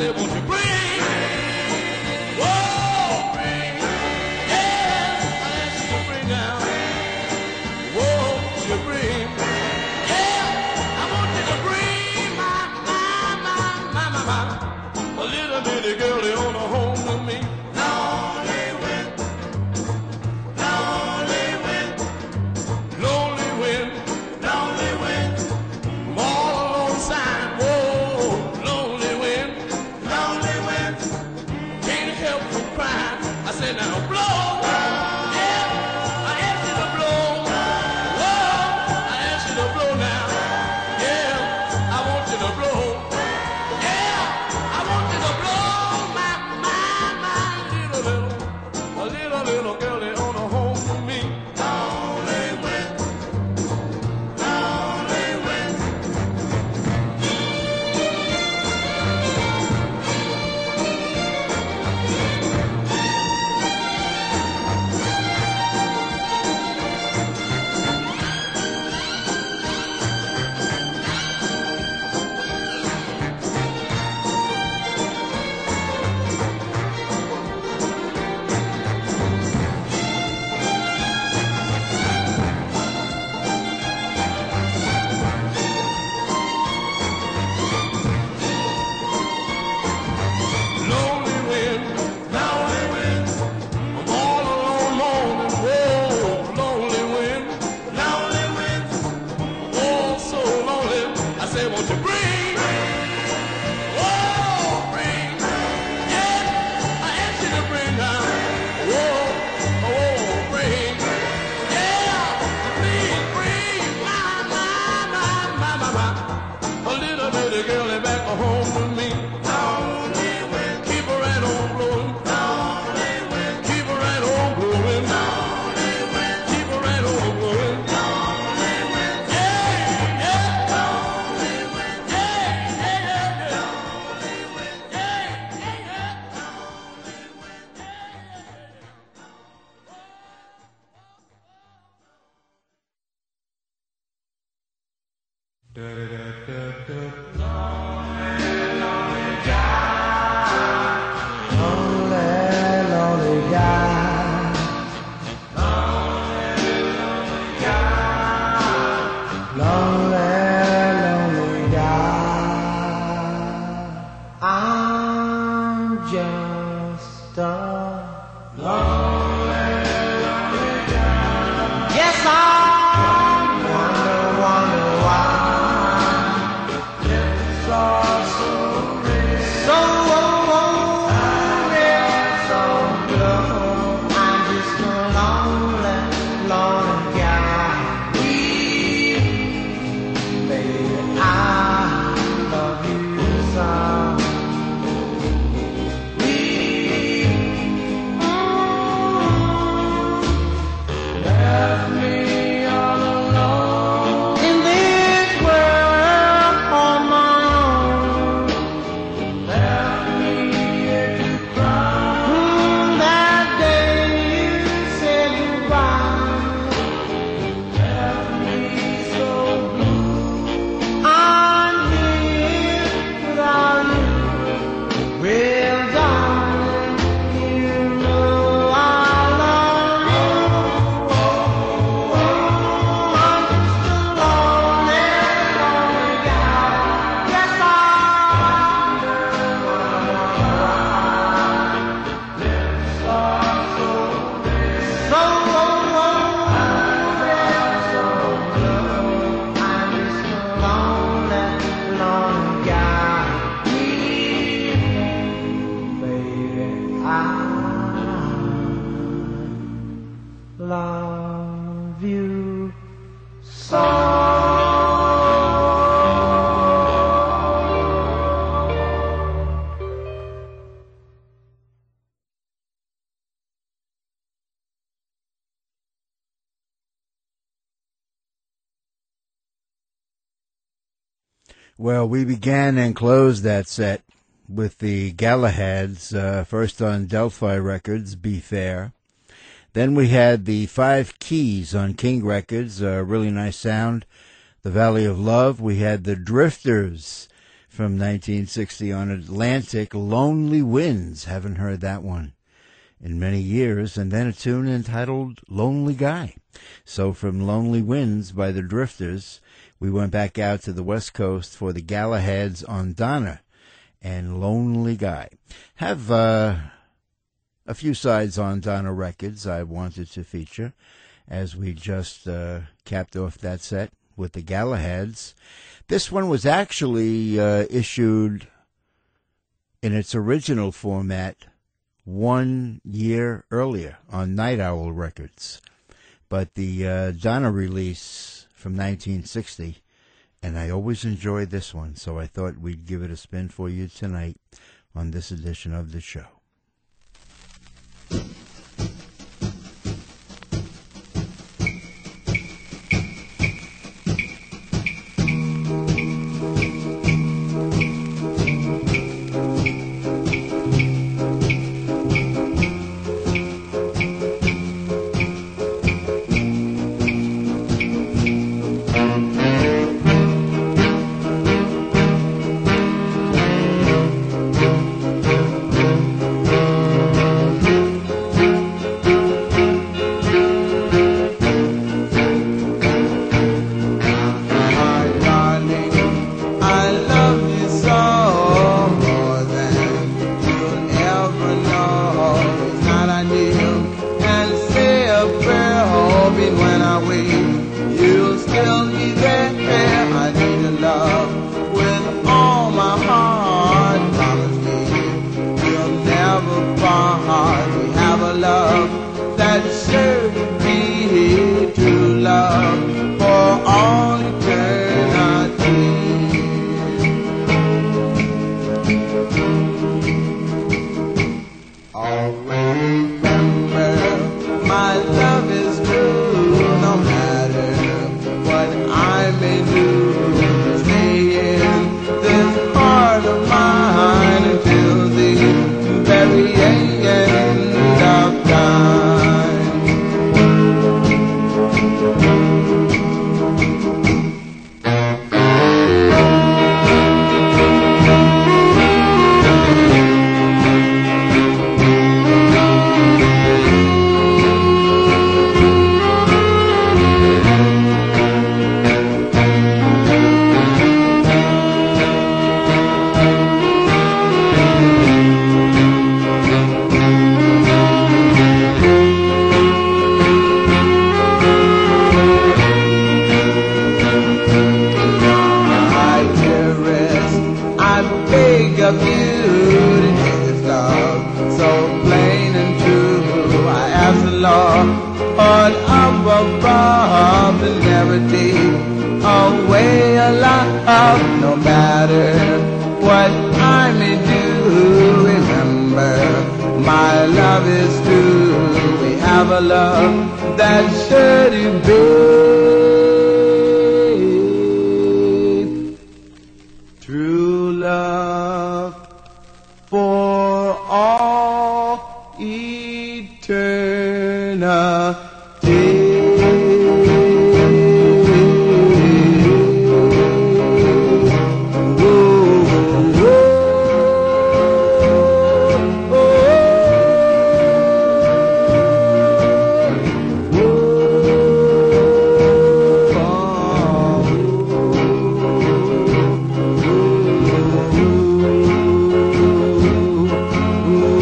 Speaker 6: said, won't you bring? Whoa, bring. Yeah, I asked you to bring down. Won't you bring? Yeah, I want you to bring my, my, my, my, my, my, a little bitty girlie on a home to me. Lonely wind, lonely wind, lonely wind, lonely wind, from all alongside. Whoa, lonely wind, lonely wind, can't help from crying. I said, now blow. Yeah, I asked you to blow. Whoa, I asked you to blow now. Yeah, I want you to blow. Yeah, I want you to blow my, my, my little, little, a little, little girlie on a home to me. Lonely wind, lonely wind. Lonely wind, lonely wind, I'm all alone moaning. Whoa, lonely wind, lonely wind, oh so lonely. I say, won't you bring? Whoa, bring. Yeah, I asked you to bring down. Whoa, oh, bring. Yeah, please bring my, my, my, my, my, my, a little bitty girlie back home to me. Lonely wind, keep her right on blowing. Lonely wind, keep her right on blowing. Lonely wind, keep her right on blowing. Lonely wind, yeah, yeah. Lonely wind, yeah, yeah, yeah, yeah. Lonely wind, yeah, yeah, yeah. Lonely wind, yeah, yeah,
Speaker 1: Lonely, lonely guy. Lonely, lonely guy. I'm just a lonely, lonely guy. Yes, I wonder, wonder why. It's all so real. So, oh, oh, yeah, so blue. I'm just a lonely, lonely guy. Baby, I love you so. Left me all alone in this world on my own. Left me here to cry. Mm, that day you said goodbye. Left me so blue. I'm here without you. Well, darling, you know I love you. I'm just a lonely, lonely guy. Yes, I lips are so red, so so blue. I'm just a lonely, lonely guy. Baby, I love you so.
Speaker 2: Well, we began and closed that set with the Galahads, uh, first on Delphi Records, Be Fair. Then we had the Five Keys on King Records, a really nice sound. The Valley of Love. We had the Drifters from nineteen sixty on Atlantic, Lonely Winds. Haven't heard that one in many years. And then a tune entitled Lonely Guy. So from Lonely Winds by the Drifters, we went back out to the West Coast for the Galahads on Donna and Lonely Guy. Have uh, a few sides on Donna Records I wanted to feature as we just uh, capped off that set with the Galahads. This one was actually uh, issued in its original format one year earlier on Night Owl Records. But the uh, Donna release from nineteen sixty, and I always enjoyed this one, so I thought we'd give it a spin for you tonight on this edition of the show.
Speaker 1: Ooh.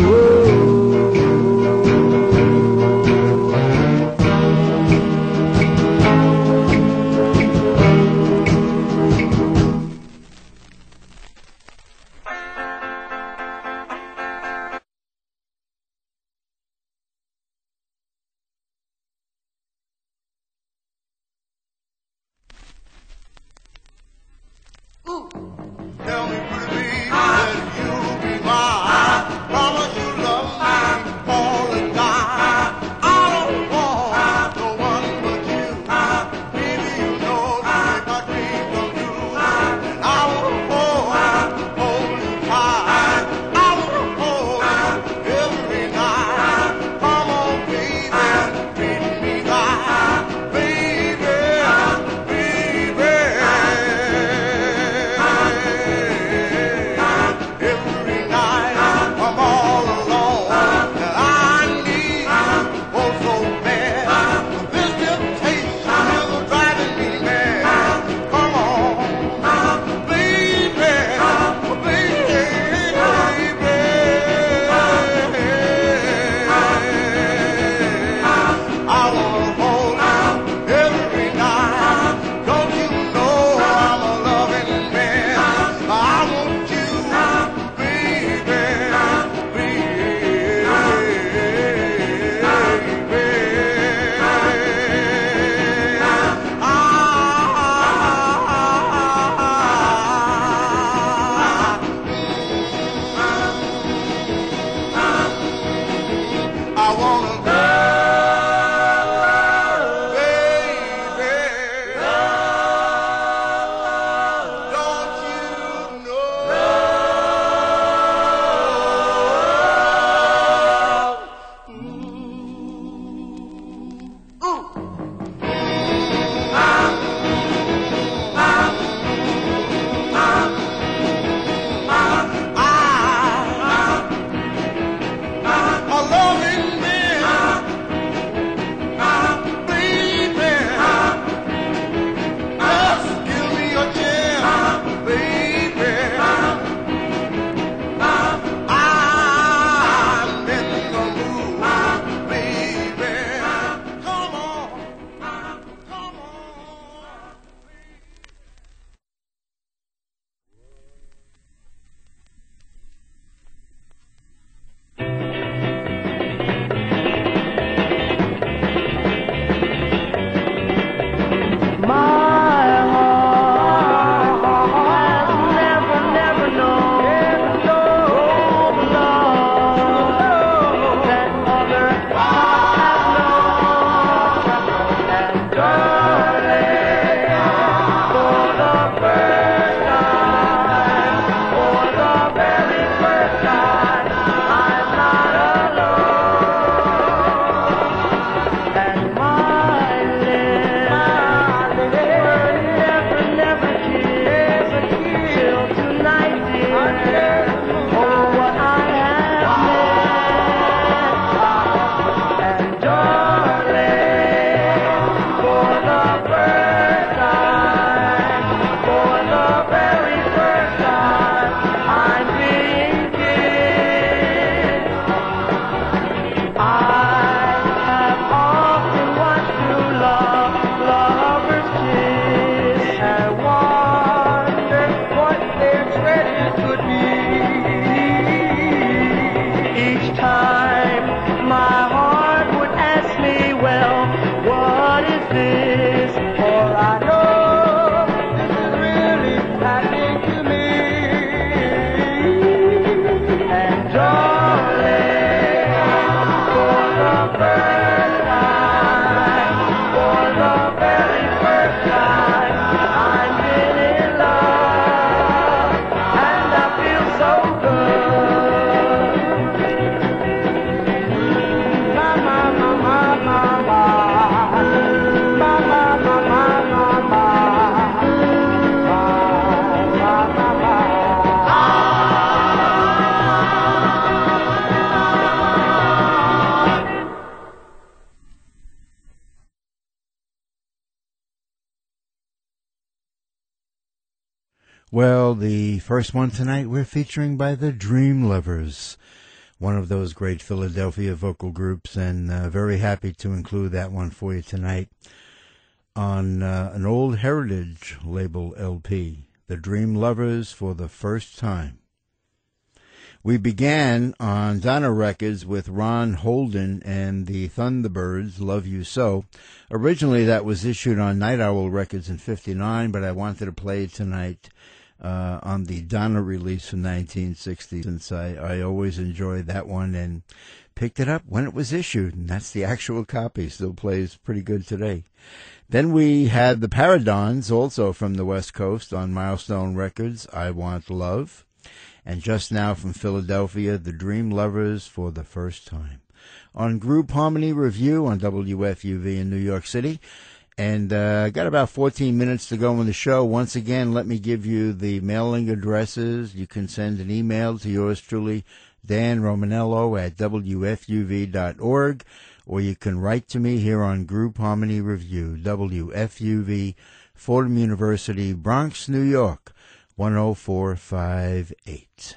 Speaker 2: Well, the first one tonight we're featuring by the Dream Lovers, one of those great Philadelphia vocal groups, and uh, very happy to include that one for you tonight on uh, an old Heritage label L P, The Dream Lovers for the First Time. We began on Donna Records with Ron Holden and the Thunderbirds, Love You So. Originally that was issued on Night Owl Records in fifty-nine, but I wanted to play it tonight uh, on the Donna release from nineteen sixty, since I, I always enjoyed that one and picked it up when it was issued, and that's the actual copy. Still plays pretty good today. Then we had the Paradons, also from the West Coast, on Milestone Records, I Want Love. And just now from Philadelphia, the Dream Lovers for the First Time. On Group Harmony Review on W F U V in New York City. And I uh, got about fourteen minutes to go in the show. Once again, let me give you the mailing addresses. You can send an email to yours truly, Dan Romanello at W F U V dot org. Or you can write to me here on Group Harmony Review, W F U V, Fordham University, Bronx, New York, one oh four five eight.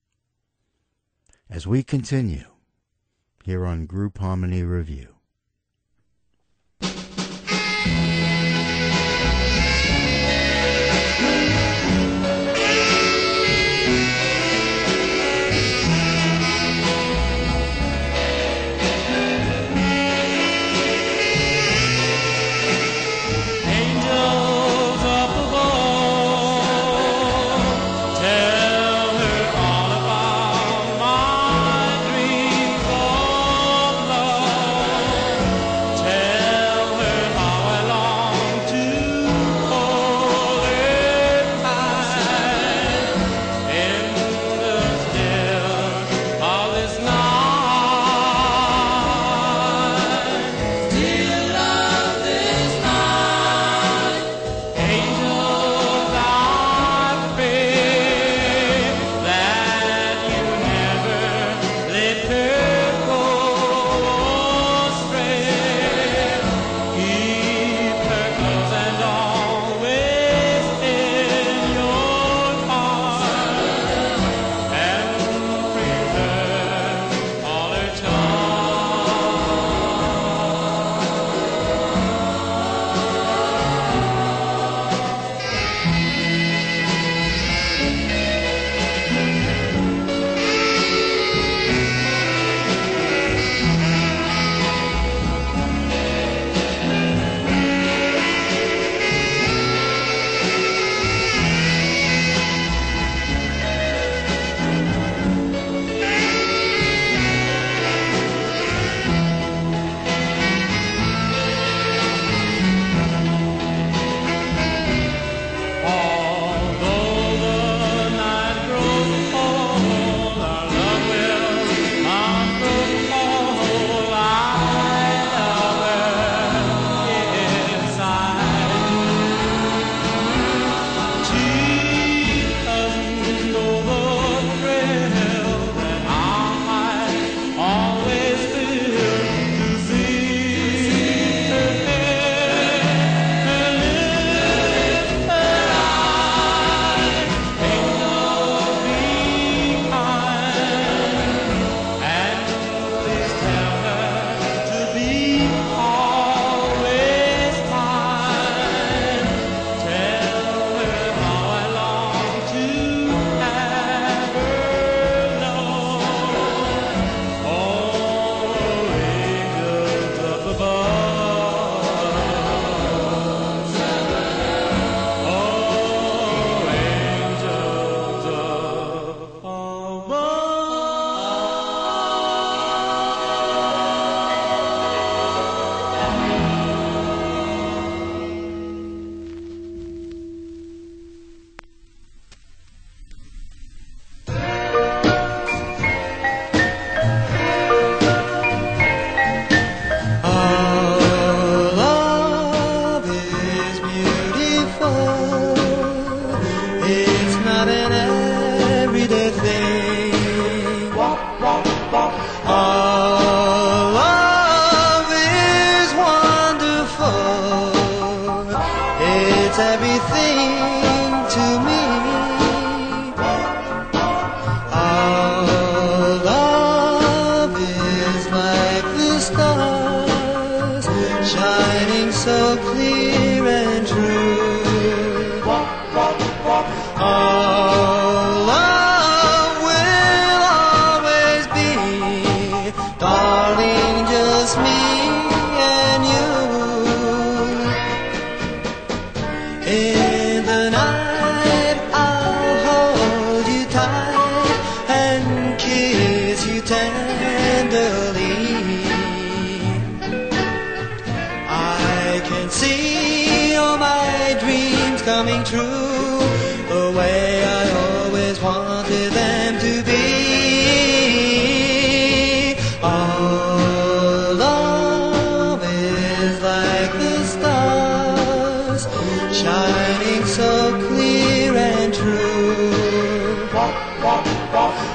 Speaker 2: As we continue here on Group Harmony Review.
Speaker 5: Tell her all about my dreams of love.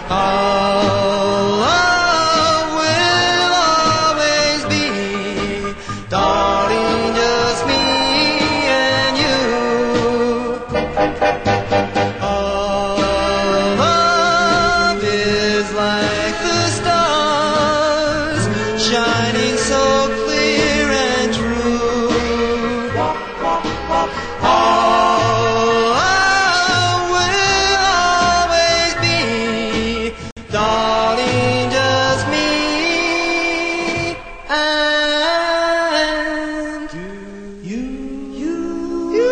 Speaker 1: Our love will always be, darling, just me and you. Our love is like the stars, shining so clear and true. Our love will always be, darling, just me and you. You, you.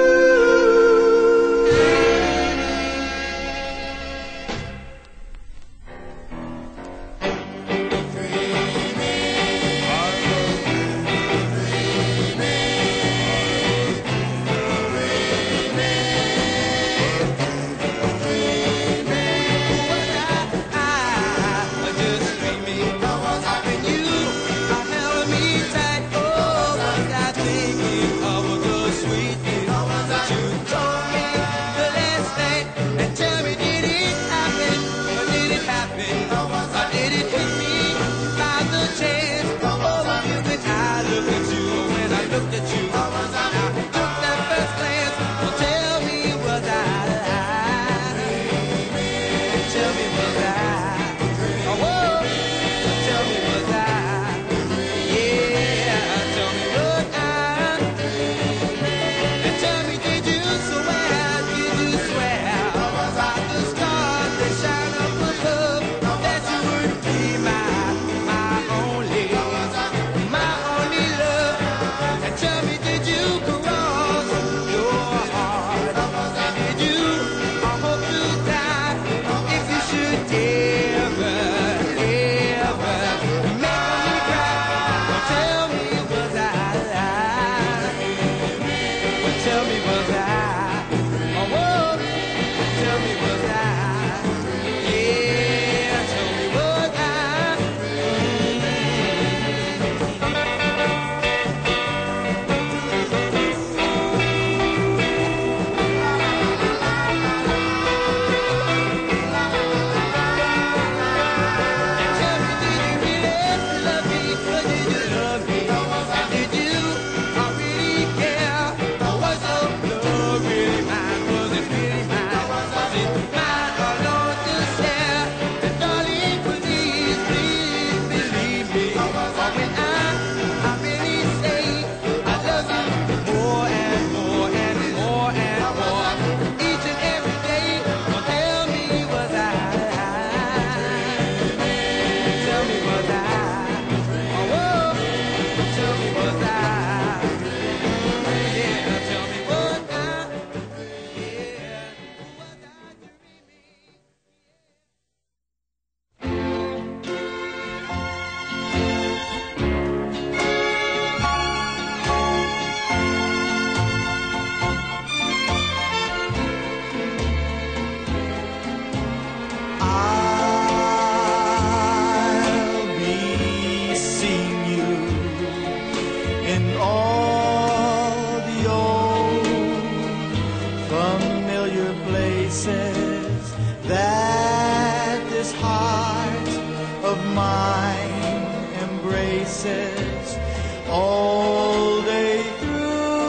Speaker 12: all day through.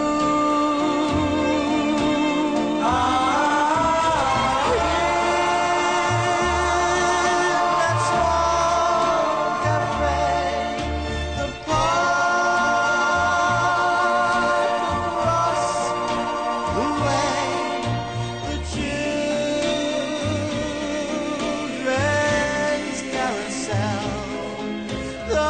Speaker 12: Ah, in that small cafe, the park across the way, the children's carousel, the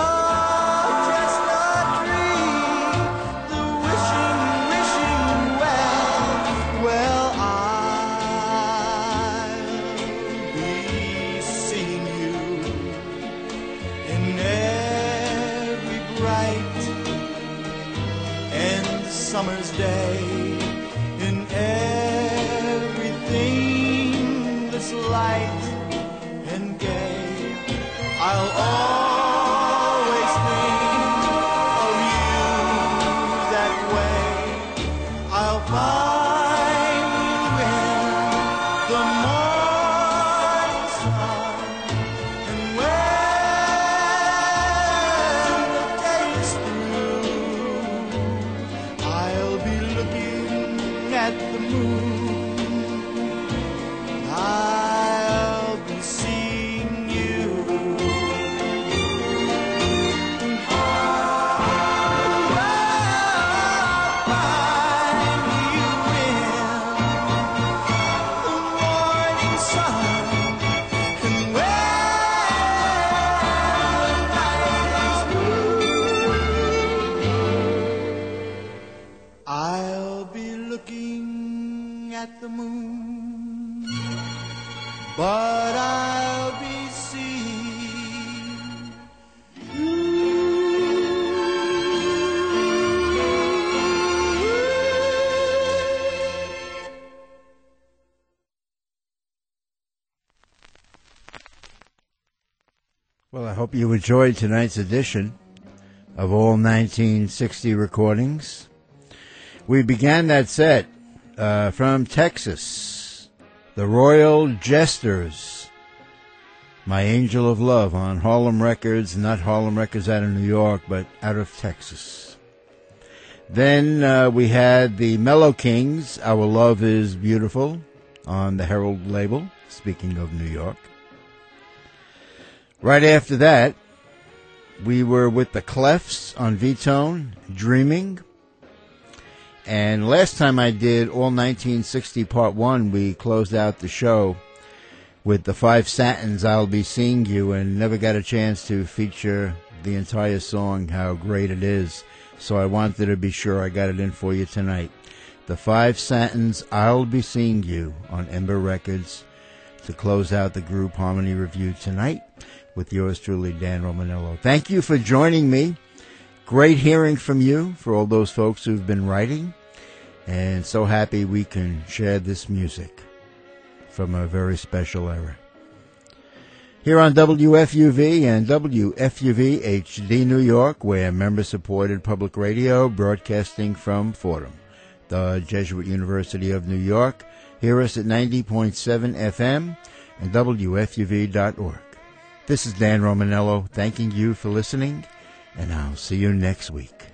Speaker 12: summer's day, in everything that's light and gay. I'll always think of you that way. I'll find you in the morning sun. sun can wear when night is blue. I'll be looking at the moon, but I'll be seeing you.
Speaker 2: Well, I hope you enjoyed tonight's edition of all nineteen sixty recordings. We began that set uh, from Texas, the Royal Jesters, My Angel of Love on Harlem Records, not Harlem Records out of New York, but out of Texas. Then uh, we had the Mellow Kings, Our Love is Beautiful, on the Herald label, speaking of New York. Right after that, we were with the Clefs on V-Tone, Dreaming. And last time I did all nineteen sixty Part one, we closed out the show with the Five Satins, I'll Be Seeing You, and never got a chance to feature the entire song, how great it is. So I wanted to be sure I got it in for you tonight. The Five Satins, I'll Be Seeing You on Ember Records to close out the group Harmony Review tonight with yours truly, Dan Romanello. Thank you for joining me. Great hearing from you, for all those folks who've been writing, and so happy we can share this music from a very special era. Here on W F U V and W F U V H D New York, we're member-supported public radio broadcasting from Fordham, the Jesuit University of New York. Hear us at ninety point seven F M and W F U V dot org. This is Dan Romanello thanking you for listening, and I'll see you next week.